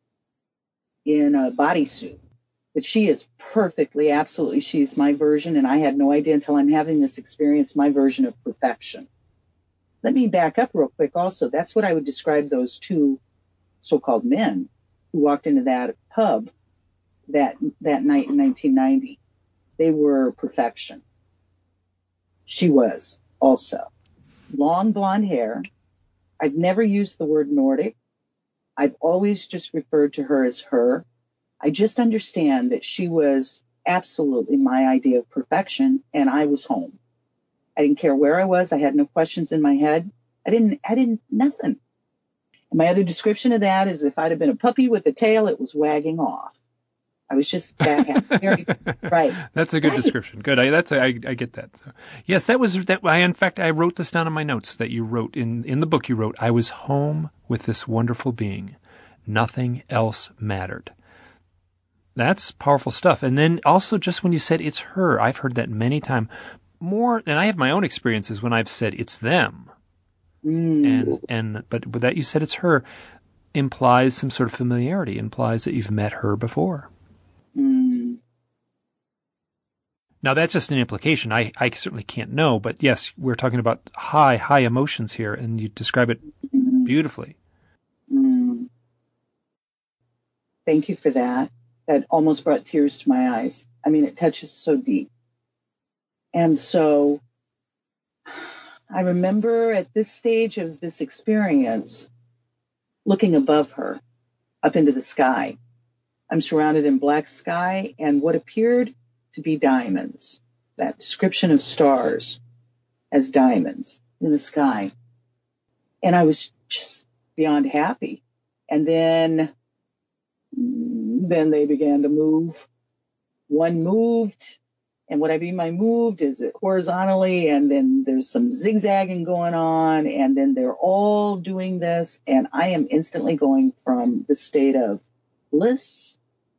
bodysuit. But she is perfectly, absolutely, she's my version, and I had no idea until I'm having this experience, my version of perfection. Let me back up real quick also. That's what I would describe those 2 so-called men who walked into that pub that night in 1990. They were perfection. She was also. Long blonde hair. I've never used the word Nordic. I've always just referred to her as her. I just understand that she was absolutely my idea of perfection, and I was home. I didn't care where I was. I had no questions in my head. I didn't, nothing. My other description of that is if I'd have been a puppy with a tail, it was wagging off. I was just that happy. Right. That's a good description. Good. I get that. So, yes, that was that. In fact, I wrote this down in my notes that you wrote in the book. You wrote, "I was home with this wonderful being. Nothing else mattered." That's powerful stuff. And then also, just when you said it's her, I've heard that many times. More, and I have my own experiences when I've said it's them. But that you said it's her implies some sort of familiarity. Implies that you've met her before. Now, that's just an implication. I certainly can't know, but yes, we're talking about high emotions here, and you describe it beautifully. Thank you for that. That almost brought tears to my eyes. I mean, it touches so deep. And so I remember at this stage of this experience, looking above her, up into the sky. I'm surrounded in black sky and what appeared to be diamonds, that description of stars as diamonds in the sky. And I was just beyond happy. And then they began to move. One moved, and what I mean by moved is it horizontally, and then there's some zigzagging going on, and then they're all doing this, and I am instantly going from the state of bliss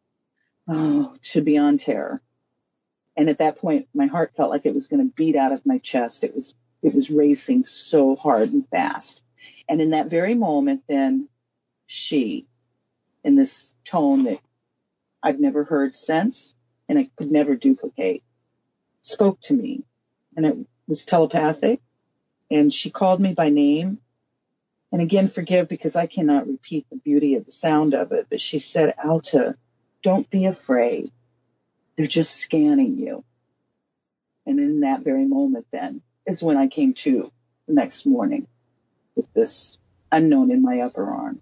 to beyond terror. And at that point, my heart felt like it was going to beat out of my chest. It was racing so hard and fast. And in that very moment, then she, in this tone that I've never heard since, and I could never duplicate, spoke to me. And it was telepathic. And she called me by name. And again, forgive because I cannot repeat the beauty of the sound of it. But she said, "Alta, don't be afraid. They're just scanning you." And in that very moment then is when I came to the next morning with this unknown in my upper arm.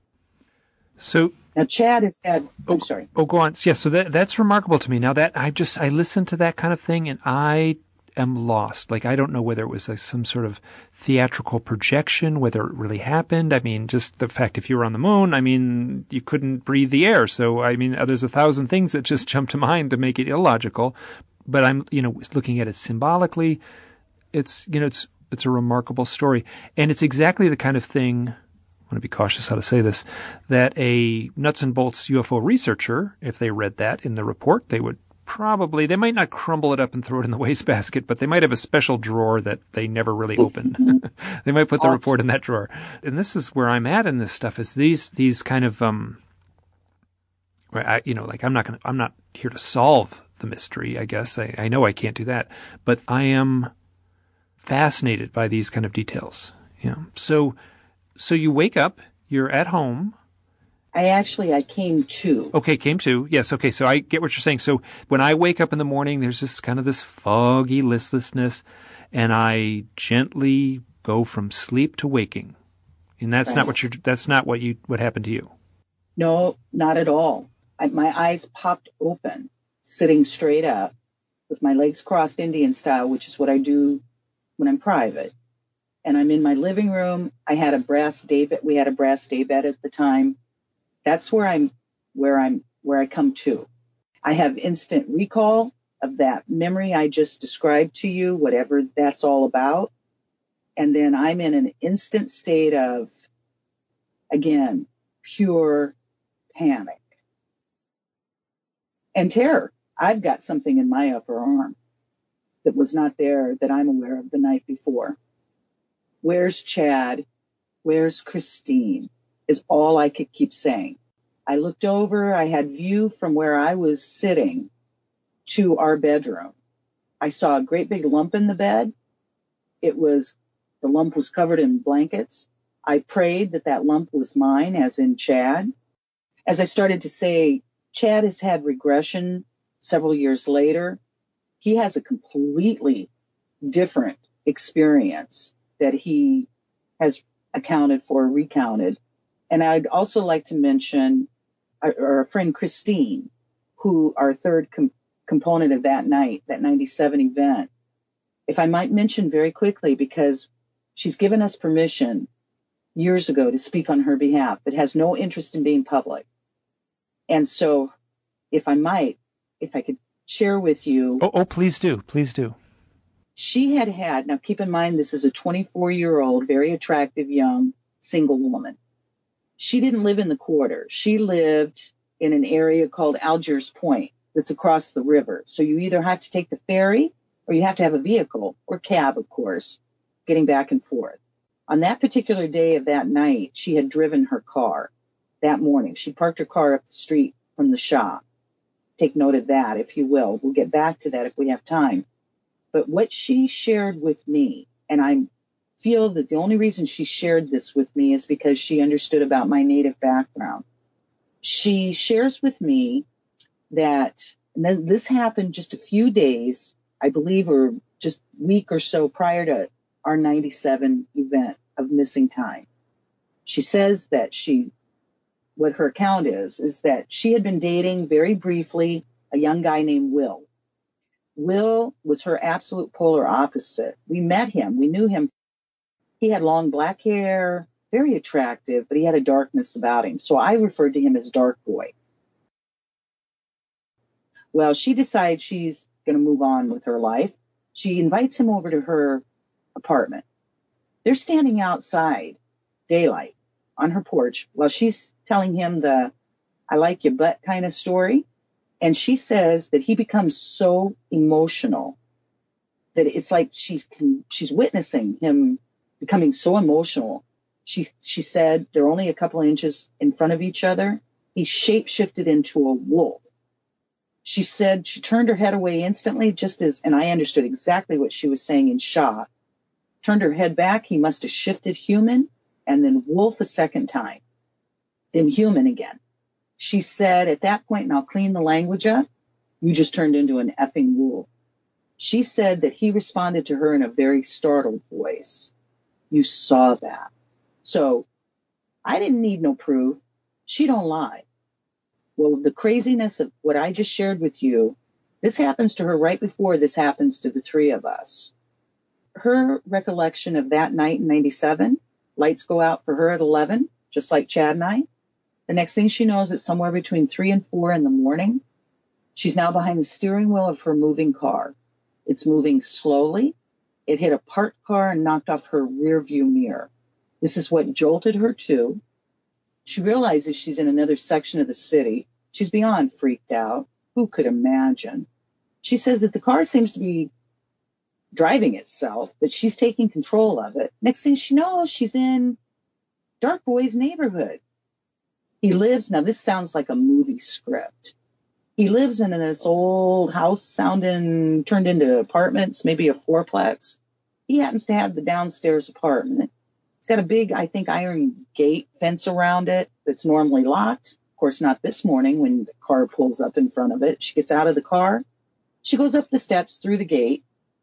So now Chad has had, I'm sorry. Oh, go on. Yeah. So that's remarkable to me. Now that I listened to that kind of thing and I am lost. Like, I don't know whether it was like some sort of theatrical projection, whether it really happened. I mean, just the fact if you were on the moon, I mean, you couldn't breathe the air. So, I mean, there's 1,000 things that just jump to mind to make it illogical. But I'm, looking at it symbolically, it's a remarkable story. And it's exactly the kind of thing, I want to be cautious how to say this, that a nuts and bolts UFO researcher, if they read that in the report, they might not crumble it up and throw it in the wastebasket, but they might have a special drawer that they never really open. They might put the report in that drawer. And this is where I'm at in this stuff, is these kind of, where I'm not here to solve the mystery, I guess. I know I can't do that, but I am fascinated by these kind of details. Yeah. So you wake up, you're at home. I came to. Okay, came to. Yes, okay, so I get what you're saying. So when I wake up in the morning, there's this kind of this foggy listlessness, and I gently go from sleep to waking. And that's not what happened to you. No, not at all. My eyes popped open, sitting straight up, with my legs crossed Indian style, which is what I do when I'm private. And I'm in my living room. We had a brass daybed at the time. That's where I come to. I have instant recall of that memory I just described to you, whatever that's all about. And then I'm in an instant state of, again, pure panic and terror. I've got something in my upper arm that was not there that I'm aware of the night before. Where's Chad? Where's Christine? Is all I could keep saying. I looked over, I had view from where I was sitting to our bedroom. I saw a great big lump in the bed. The lump was covered in blankets. I prayed that lump was mine, as in Chad. As I started to say, Chad has had regression several years later. He has a completely different experience that he has accounted for, recounted. And I'd also like to mention our friend Christine, who our third component of that night, that 97 event. If I might mention very quickly, because she's given us permission years ago to speak on her behalf, but has no interest in being public. And so, if I could share with you. Oh, please do. Please do. She had, now keep in mind, this is a 24-year-old, very attractive, young, single woman. She didn't live in the quarter. She lived in an area called Algiers Point that's across the river. So you either have to take the ferry or you have to have a vehicle or cab, of course, getting back and forth. On that particular day of that night, she had driven her car that morning. She parked her car up the street from the shop. Take note of that, if you will. We'll get back to that if we have time. But what she shared with me, and I feel that the only reason she shared this with me is because she understood about my Native background. She shares with me that this happened just a few days, I believe, or just a week or so prior to our 97 event of missing time. She says that what her account is that she had been dating very briefly a young guy named Will. Will was her absolute polar opposite. We met him. We knew him. He had long black hair, very attractive, but he had a darkness about him. So I referred to him as Dark Boy. Well, she decides she's going to move on with her life. She invites him over to her apartment. They're standing outside, daylight, on her porch, while she's telling him the I like your butt kind of story. And she says that he becomes so emotional that it's like she's witnessing him becoming so emotional. She said they're only a couple of inches in front of each other. He shape-shifted into a wolf. She said she turned her head away instantly, and I understood exactly what she was saying in shock. Turned her head back. He must have shifted human and then wolf a second time, then human again. She said at that point, and I'll clean the language up, you just turned into an effing wolf. She said that he responded to her in a very startled voice. You saw that. So I didn't need no proof. She don't lie. Well, the craziness of what I just shared with you, this happens to her right before this happens to the three of us. Her recollection of that night in 97, lights go out for her at 11, just like Chad and I. The next thing she knows, it's somewhere between 3 and 4 in the morning. She's now behind the steering wheel of her moving car. It's moving slowly. It hit a parked car and knocked off her rear view mirror. This is what jolted her too. She realizes she's in another section of the city. She's beyond freaked out. Who could imagine? She says that the car seems to be driving itself, but she's taking control of it. Next thing she knows, she's in Dark Boy's neighborhood. He lives, now this sounds like a movie script. He lives in this old house turned into apartments, maybe a fourplex. He happens to have the downstairs apartment. It's got a big, I think, iron gate fence around it that's normally locked. Of course, not this morning when the car pulls up in front of it. She gets out of the car. She goes up the steps through the gate,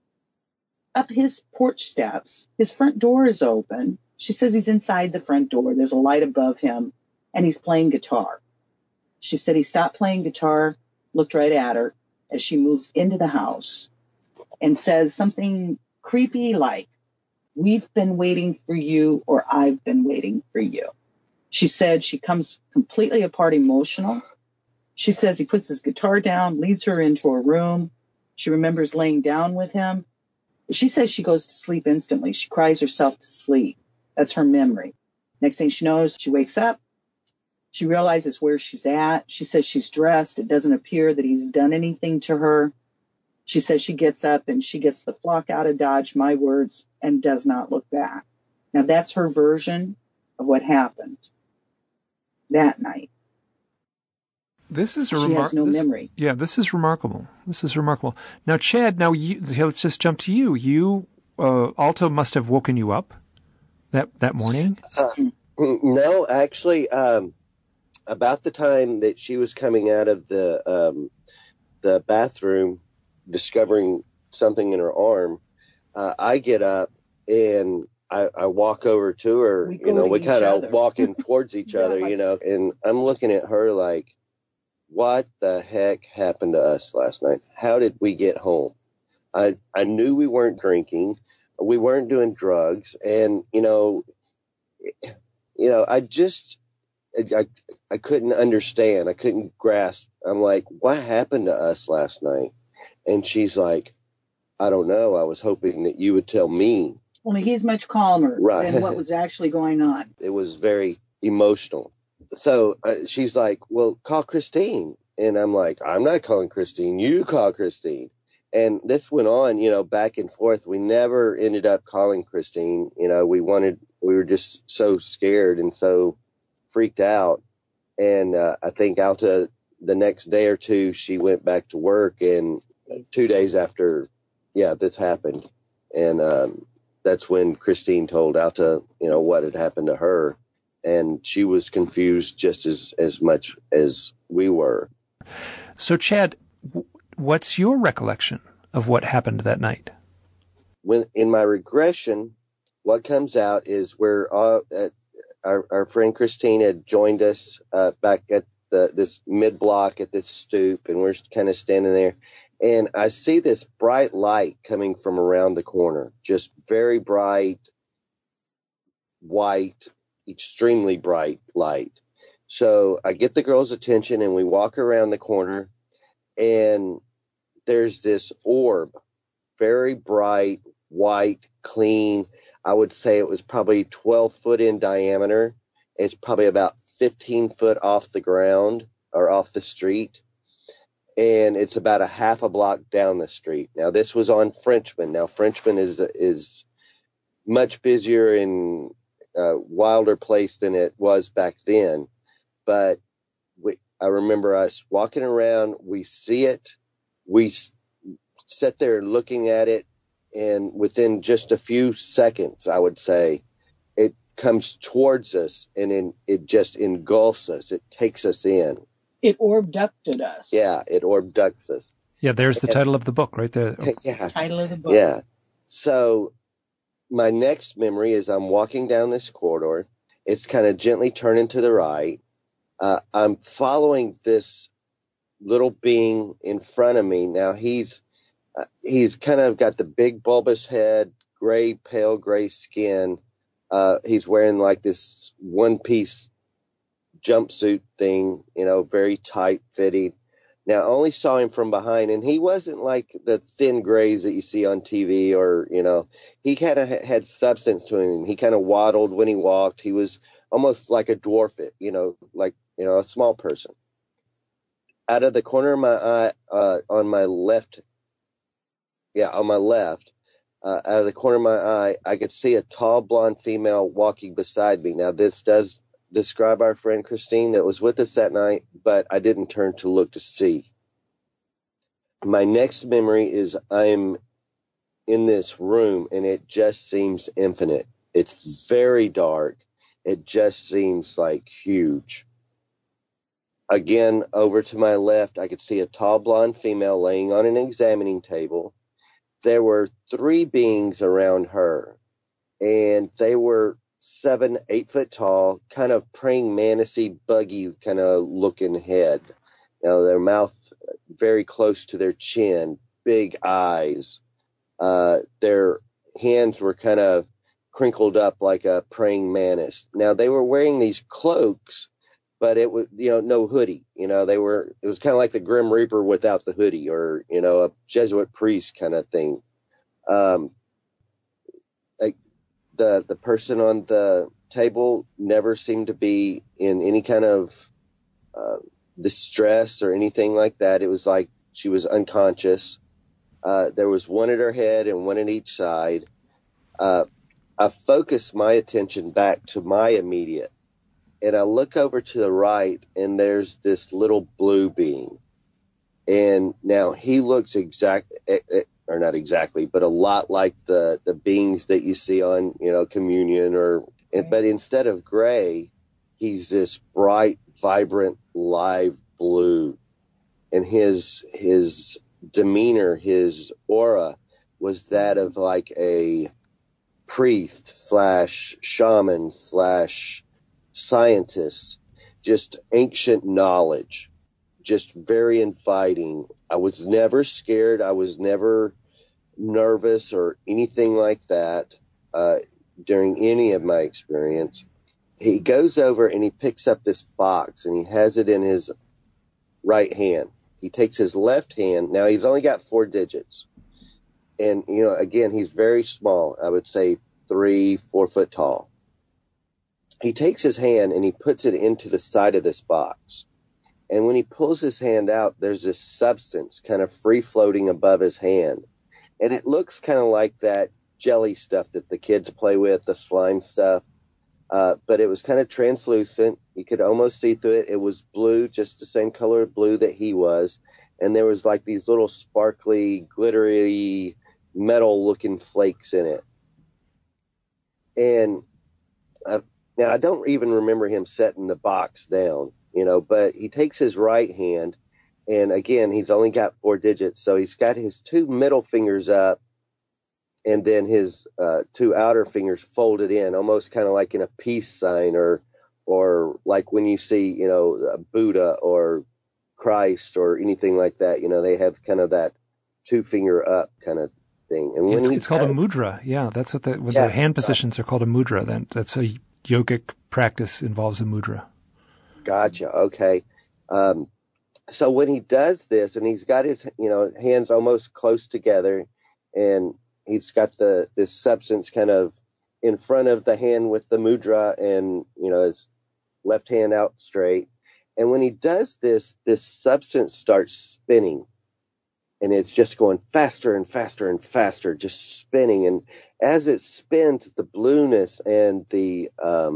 up his porch steps. His front door is open. She says he's inside the front door. There's a light above him. And he's playing guitar. She said he stopped playing guitar, looked right at her as she moves into the house and says something creepy like, we've been waiting for you, or I've been waiting for you. She said she comes completely apart emotional. She says he puts his guitar down, leads her into a room. She remembers laying down with him. She says she goes to sleep instantly. She cries herself to sleep. That's her memory. Next thing she knows, she wakes up. She realizes where she's at. She says she's dressed. It doesn't appear that he's done anything to her. She says she gets up and she gets the flock out of Dodge, my words, and does not look back. Now, that's her version of what happened that night. This is she has no memory. Yeah, this is remarkable. This is remarkable. Now, Chad, let's just jump to you. You, Alta must have woken you up that morning? No, actually, about the time that she was coming out of the bathroom, discovering something in her arm, I get up and I walk over to her. We kind of walking towards each other, and I'm looking at her like, what the heck happened to us last night? How did we get home? I knew we weren't drinking. We weren't doing drugs. And, I couldn't understand. I couldn't grasp. I'm like, what happened to us last night? And she's like, I don't know. I was hoping that you would tell me. Only he's much calmer Right. than what was actually going on. It was very emotional. So she's like, well, call Christine. And I'm like, I'm not calling Christine. You call Christine. And this went on, back and forth. We never ended up calling Christine. We were just so scared and so freaked out. And I think Alta, the next day or two, she went back to work. And 2 days after, this happened. And that's when Christine told Alta, what had happened to her. And she was confused just as much as we were. So, Chad, what's your recollection of what happened that night? When in my regression, what comes out is where our friend Christine had joined us back at this mid-block at this stoop, and we're kind of standing there. And I see this bright light coming from around the corner, just very bright, white, extremely bright light. So I get the girl's attention and we walk around the corner, and there's this orb, very bright, white, clean. I would say it was probably 12 foot in diameter. It's probably about 15 foot off the ground or off the street. And it's about a half a block down the street. Now, this was on Frenchman. Now, Frenchman is much busier and wilder place than it was back then. But I remember us walking around. We see it. We sit there looking at it. And within just a few seconds, I would say, it comes towards us and it just engulfs us. It takes us in. It orbducted us. Yeah, it orbducts us. Yeah, there's the title of the book right there. Yeah. Title of the book. Yeah. So my next memory is I'm walking down this corridor. It's kind of gently turning to the right. I'm following this little being in front of me. Now he's kind of got the big bulbous head, pale gray skin. He's wearing like this one-piece jumpsuit thing, very tight fitting. Now, I only saw him from behind, and he wasn't like the thin grays that you see on TV or, he kind of had substance to him. He kind of waddled when he walked. He was almost like a dwarf, like, a small person. Out of the corner of my eye, on my left, out of the corner of my eye, I could see a tall blonde female walking beside me. Now, this does describe our friend Christine that was with us that night, but I didn't turn to look to see. My next memory is I'm in this room, and it just seems infinite. It's very dark. It just seems like huge. Again, over to my left, I could see a tall blonde female laying on an examining table. There were 3 beings around her, and they were 7, 8 foot tall, kind of praying mantis-y, buggy kind of looking head. Now, their mouth very close to their chin, big eyes. Their hands were kind of crinkled up like a praying mantis. Now, they were wearing these cloaks, but it was, no hoodie. It was kind of like the Grim Reaper without the hoodie, or, a Jesuit priest kind of thing. Like the person on the table never seemed to be in any kind of distress or anything like that. It was like she was unconscious. There was one at her head and one at each side. I focused my attention back to my immediate, and I look over to the right, and there's this little blue being. And now he looks or not exactly, but a lot like the beings that you see on, communion but instead of gray, he's this bright, vibrant, live blue. And his demeanor, his aura was that of like a priest / shaman / scientist, just ancient knowledge, just very inviting. I was never scared. I was never nervous or anything like that during any of my experience. he goes over and he picks up this box and he has it in his right hand. He takes his left hand. Now he's only got 4 digits. And, again, he's very small. I would say 3-4 foot tall. He takes his hand and he puts it into the side of this box. And when he pulls his hand out, there's this substance kind of free floating above his hand. And it looks kind of like that jelly stuff that the kids play with, the slime stuff. But it was kind of translucent. You could almost see through it. It was blue, just the same color of blue that he was. And there was like these little sparkly, glittery, metal-looking flakes in it. And now I don't even remember him setting the box down, but he takes his right hand. And again, he's only got 4 digits. So he's got his 2 middle fingers up, and then his 2 outer fingers folded in, almost kind of like in a peace sign, or like when you see, a Buddha or Christ or anything like that. They have kind of that 2 finger up kind of thing. And when it's called a mudra. Yeah, that's what the hand positions are called, a mudra. That's a yogic practice involves a mudra. Gotcha. Okay. So when he does this, and he's got his hands almost close together, and he's got this substance kind of in front of the hand with the mudra, and his left hand out straight. And when he does this substance starts spinning, and it's just going faster and faster and faster, just spinning. And as it spins, the blueness and the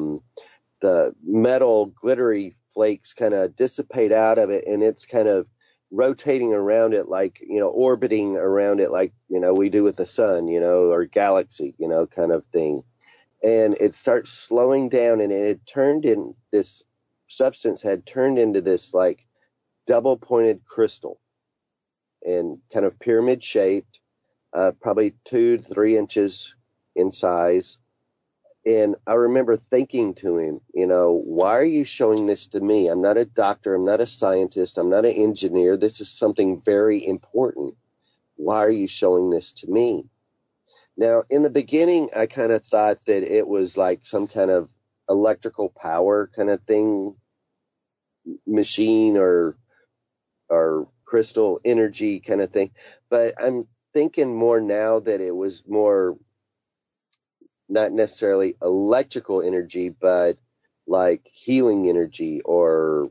metal glittery flakes kind of dissipate out of it, and it's kind of rotating around it, like, orbiting around it, like, we do with the sun, or galaxy, kind of thing. And it starts slowing down, and this substance had turned into this like double pointed crystal, and kind of pyramid shaped, probably 2 to 3 inches in size. And I remember thinking to him, why are you showing this to me? I'm not a doctor. I'm not a scientist. I'm not an engineer. This is something very important. Why are you showing this to me? Now, in the beginning, I kind of thought that it was like some kind of electrical power kind of thing, machine or crystal energy kind of thing. But I'm thinking more now that it was more not necessarily electrical energy, but like healing energy or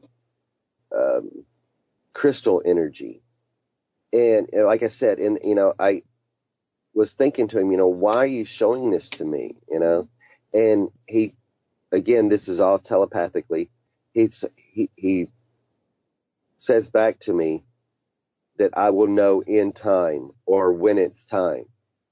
crystal energy. And like I said, I was thinking to him, why are you showing this to me? And he, again, this is all telepathically. He says back to me that I will know in time, or when it's time.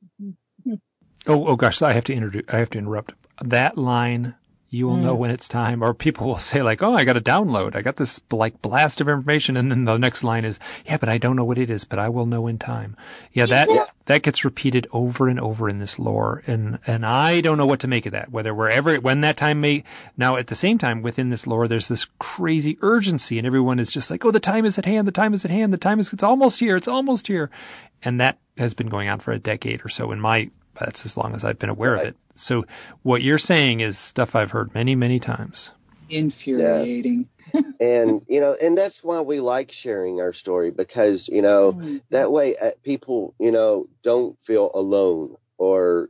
Oh gosh, I have to interrupt. That line, you will know when it's time, or people will say like, oh, I got a download. I got this like blast of information. And then the next line is, yeah, but I don't know what it is, but I will know in time. Yeah, that gets repeated over and over in this lore. And I don't know what to make of that, when that time now at the same time within this lore, there's this crazy urgency, and everyone is just like, oh, the time is at hand. The time is at hand. It's almost here. It's almost here. And that has been going on for a decade or so that's as long as I've been aware of it. So what you're saying is stuff I've heard many, many times. Infuriating. Yeah. And that's why we like sharing our story, because, that way people, don't feel alone, or,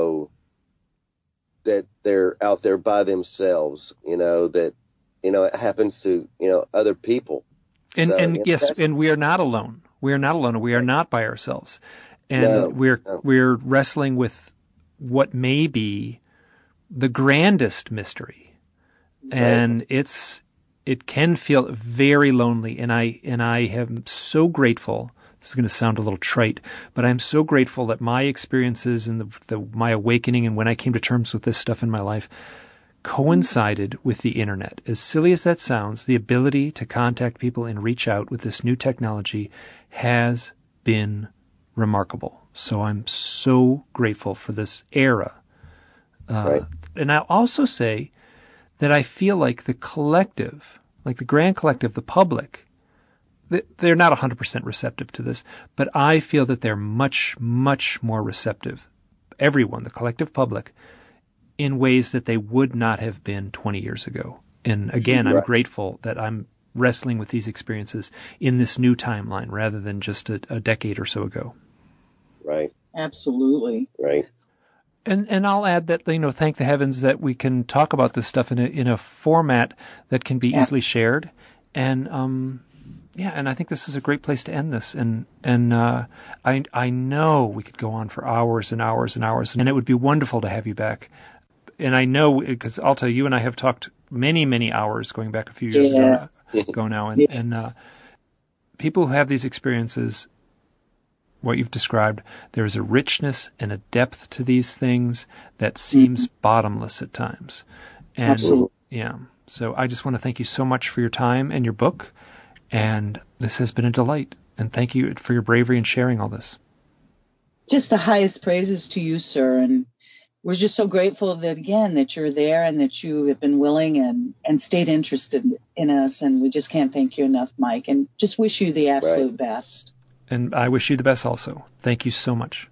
that they're out there by themselves, that, it happens to, other people. And yes, and we are not alone. We are not alone. We are not by ourselves. And we're wrestling with what may be the grandest mystery. Right. And it can feel very lonely. And I am so grateful. This is going to sound a little trite, but I'm so grateful that my experiences and my awakening and when I came to terms with this stuff in my life coincided with the internet. As silly as that sounds, the ability to contact people and reach out with this new technology has been remarkable. So I'm so grateful for this era. Right. And I'll also say that I feel like the collective, like the grand collective, the public, they're not 100% receptive to this, but I feel that they're much, much more receptive. Everyone, the collective public, in ways that they would not have been 20 years ago. And again, I'm Right. grateful that I'm wrestling with these experiences in this new timeline rather than just a decade or so ago. Right. Absolutely. Right. And I'll add that, thank the heavens that we can talk about this stuff in a format that can be easily shared. And and I think this is a great place to end this. And I know we could go on for hours and hours and hours, and it would be wonderful to have you back. And I know, because Alta, you and I have talked many, many hours going back a few years ago now. And people who have these experiences, what you've described, there is a richness and a depth to these things that seems bottomless at times. And, Absolutely. Yeah. So I just want to thank you so much for your time and your book. And this has been a delight. And thank you for your bravery in sharing all this. Just the highest praises to you, sir. And we're just so grateful that you're there and that you have been willing and stayed interested in us. And we just can't thank you enough, Mike. And just wish you the absolute best. And I wish you the best also. Thank you so much.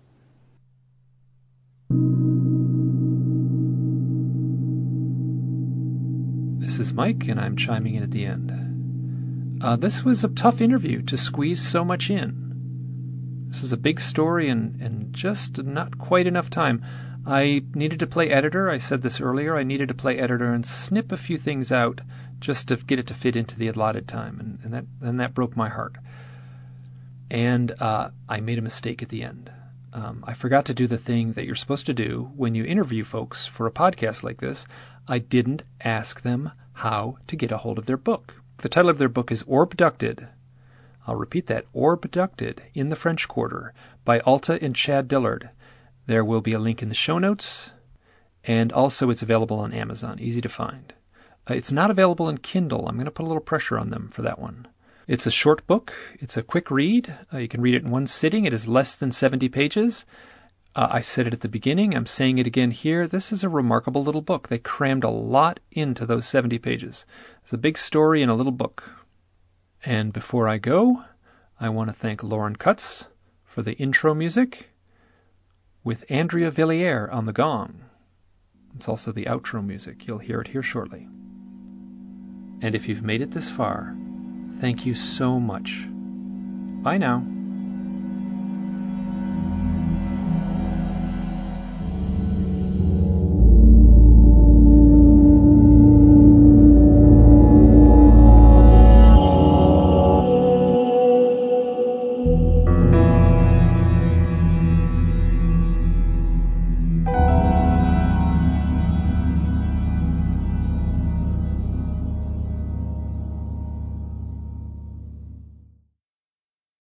This is Mike, and I'm chiming in at the end. This was a tough interview to squeeze so much in. This is a big story and just not quite enough time. I needed to play editor. I said this earlier. I needed to play editor and snip a few things out just to get it to fit into the allotted time, and that broke my heart. And I made a mistake at the end. I forgot to do the thing that you're supposed to do when you interview folks for a podcast like this. I didn't ask them how to get a hold of their book. The title of their book is Orbducted. I'll repeat that, Orbducted in the French Quarter by Alta and Chad Dillard. There will be a link in the show notes, and also it's available on Amazon, easy to find. It's not available in Kindle. I'm going to put a little pressure on them for that one. It's a short book. It's a quick read. You can read it in one sitting. It is less than 70 pages. I said it at the beginning. I'm saying it again here. This is a remarkable little book. They crammed a lot into those 70 pages. It's a big story in a little book. And before I go, I want to thank Lauren Cutts for the intro music with Andrea Villiers on the gong. It's also the outro music. You'll hear it here shortly. And if you've made it this far, thank you so much. Bye now.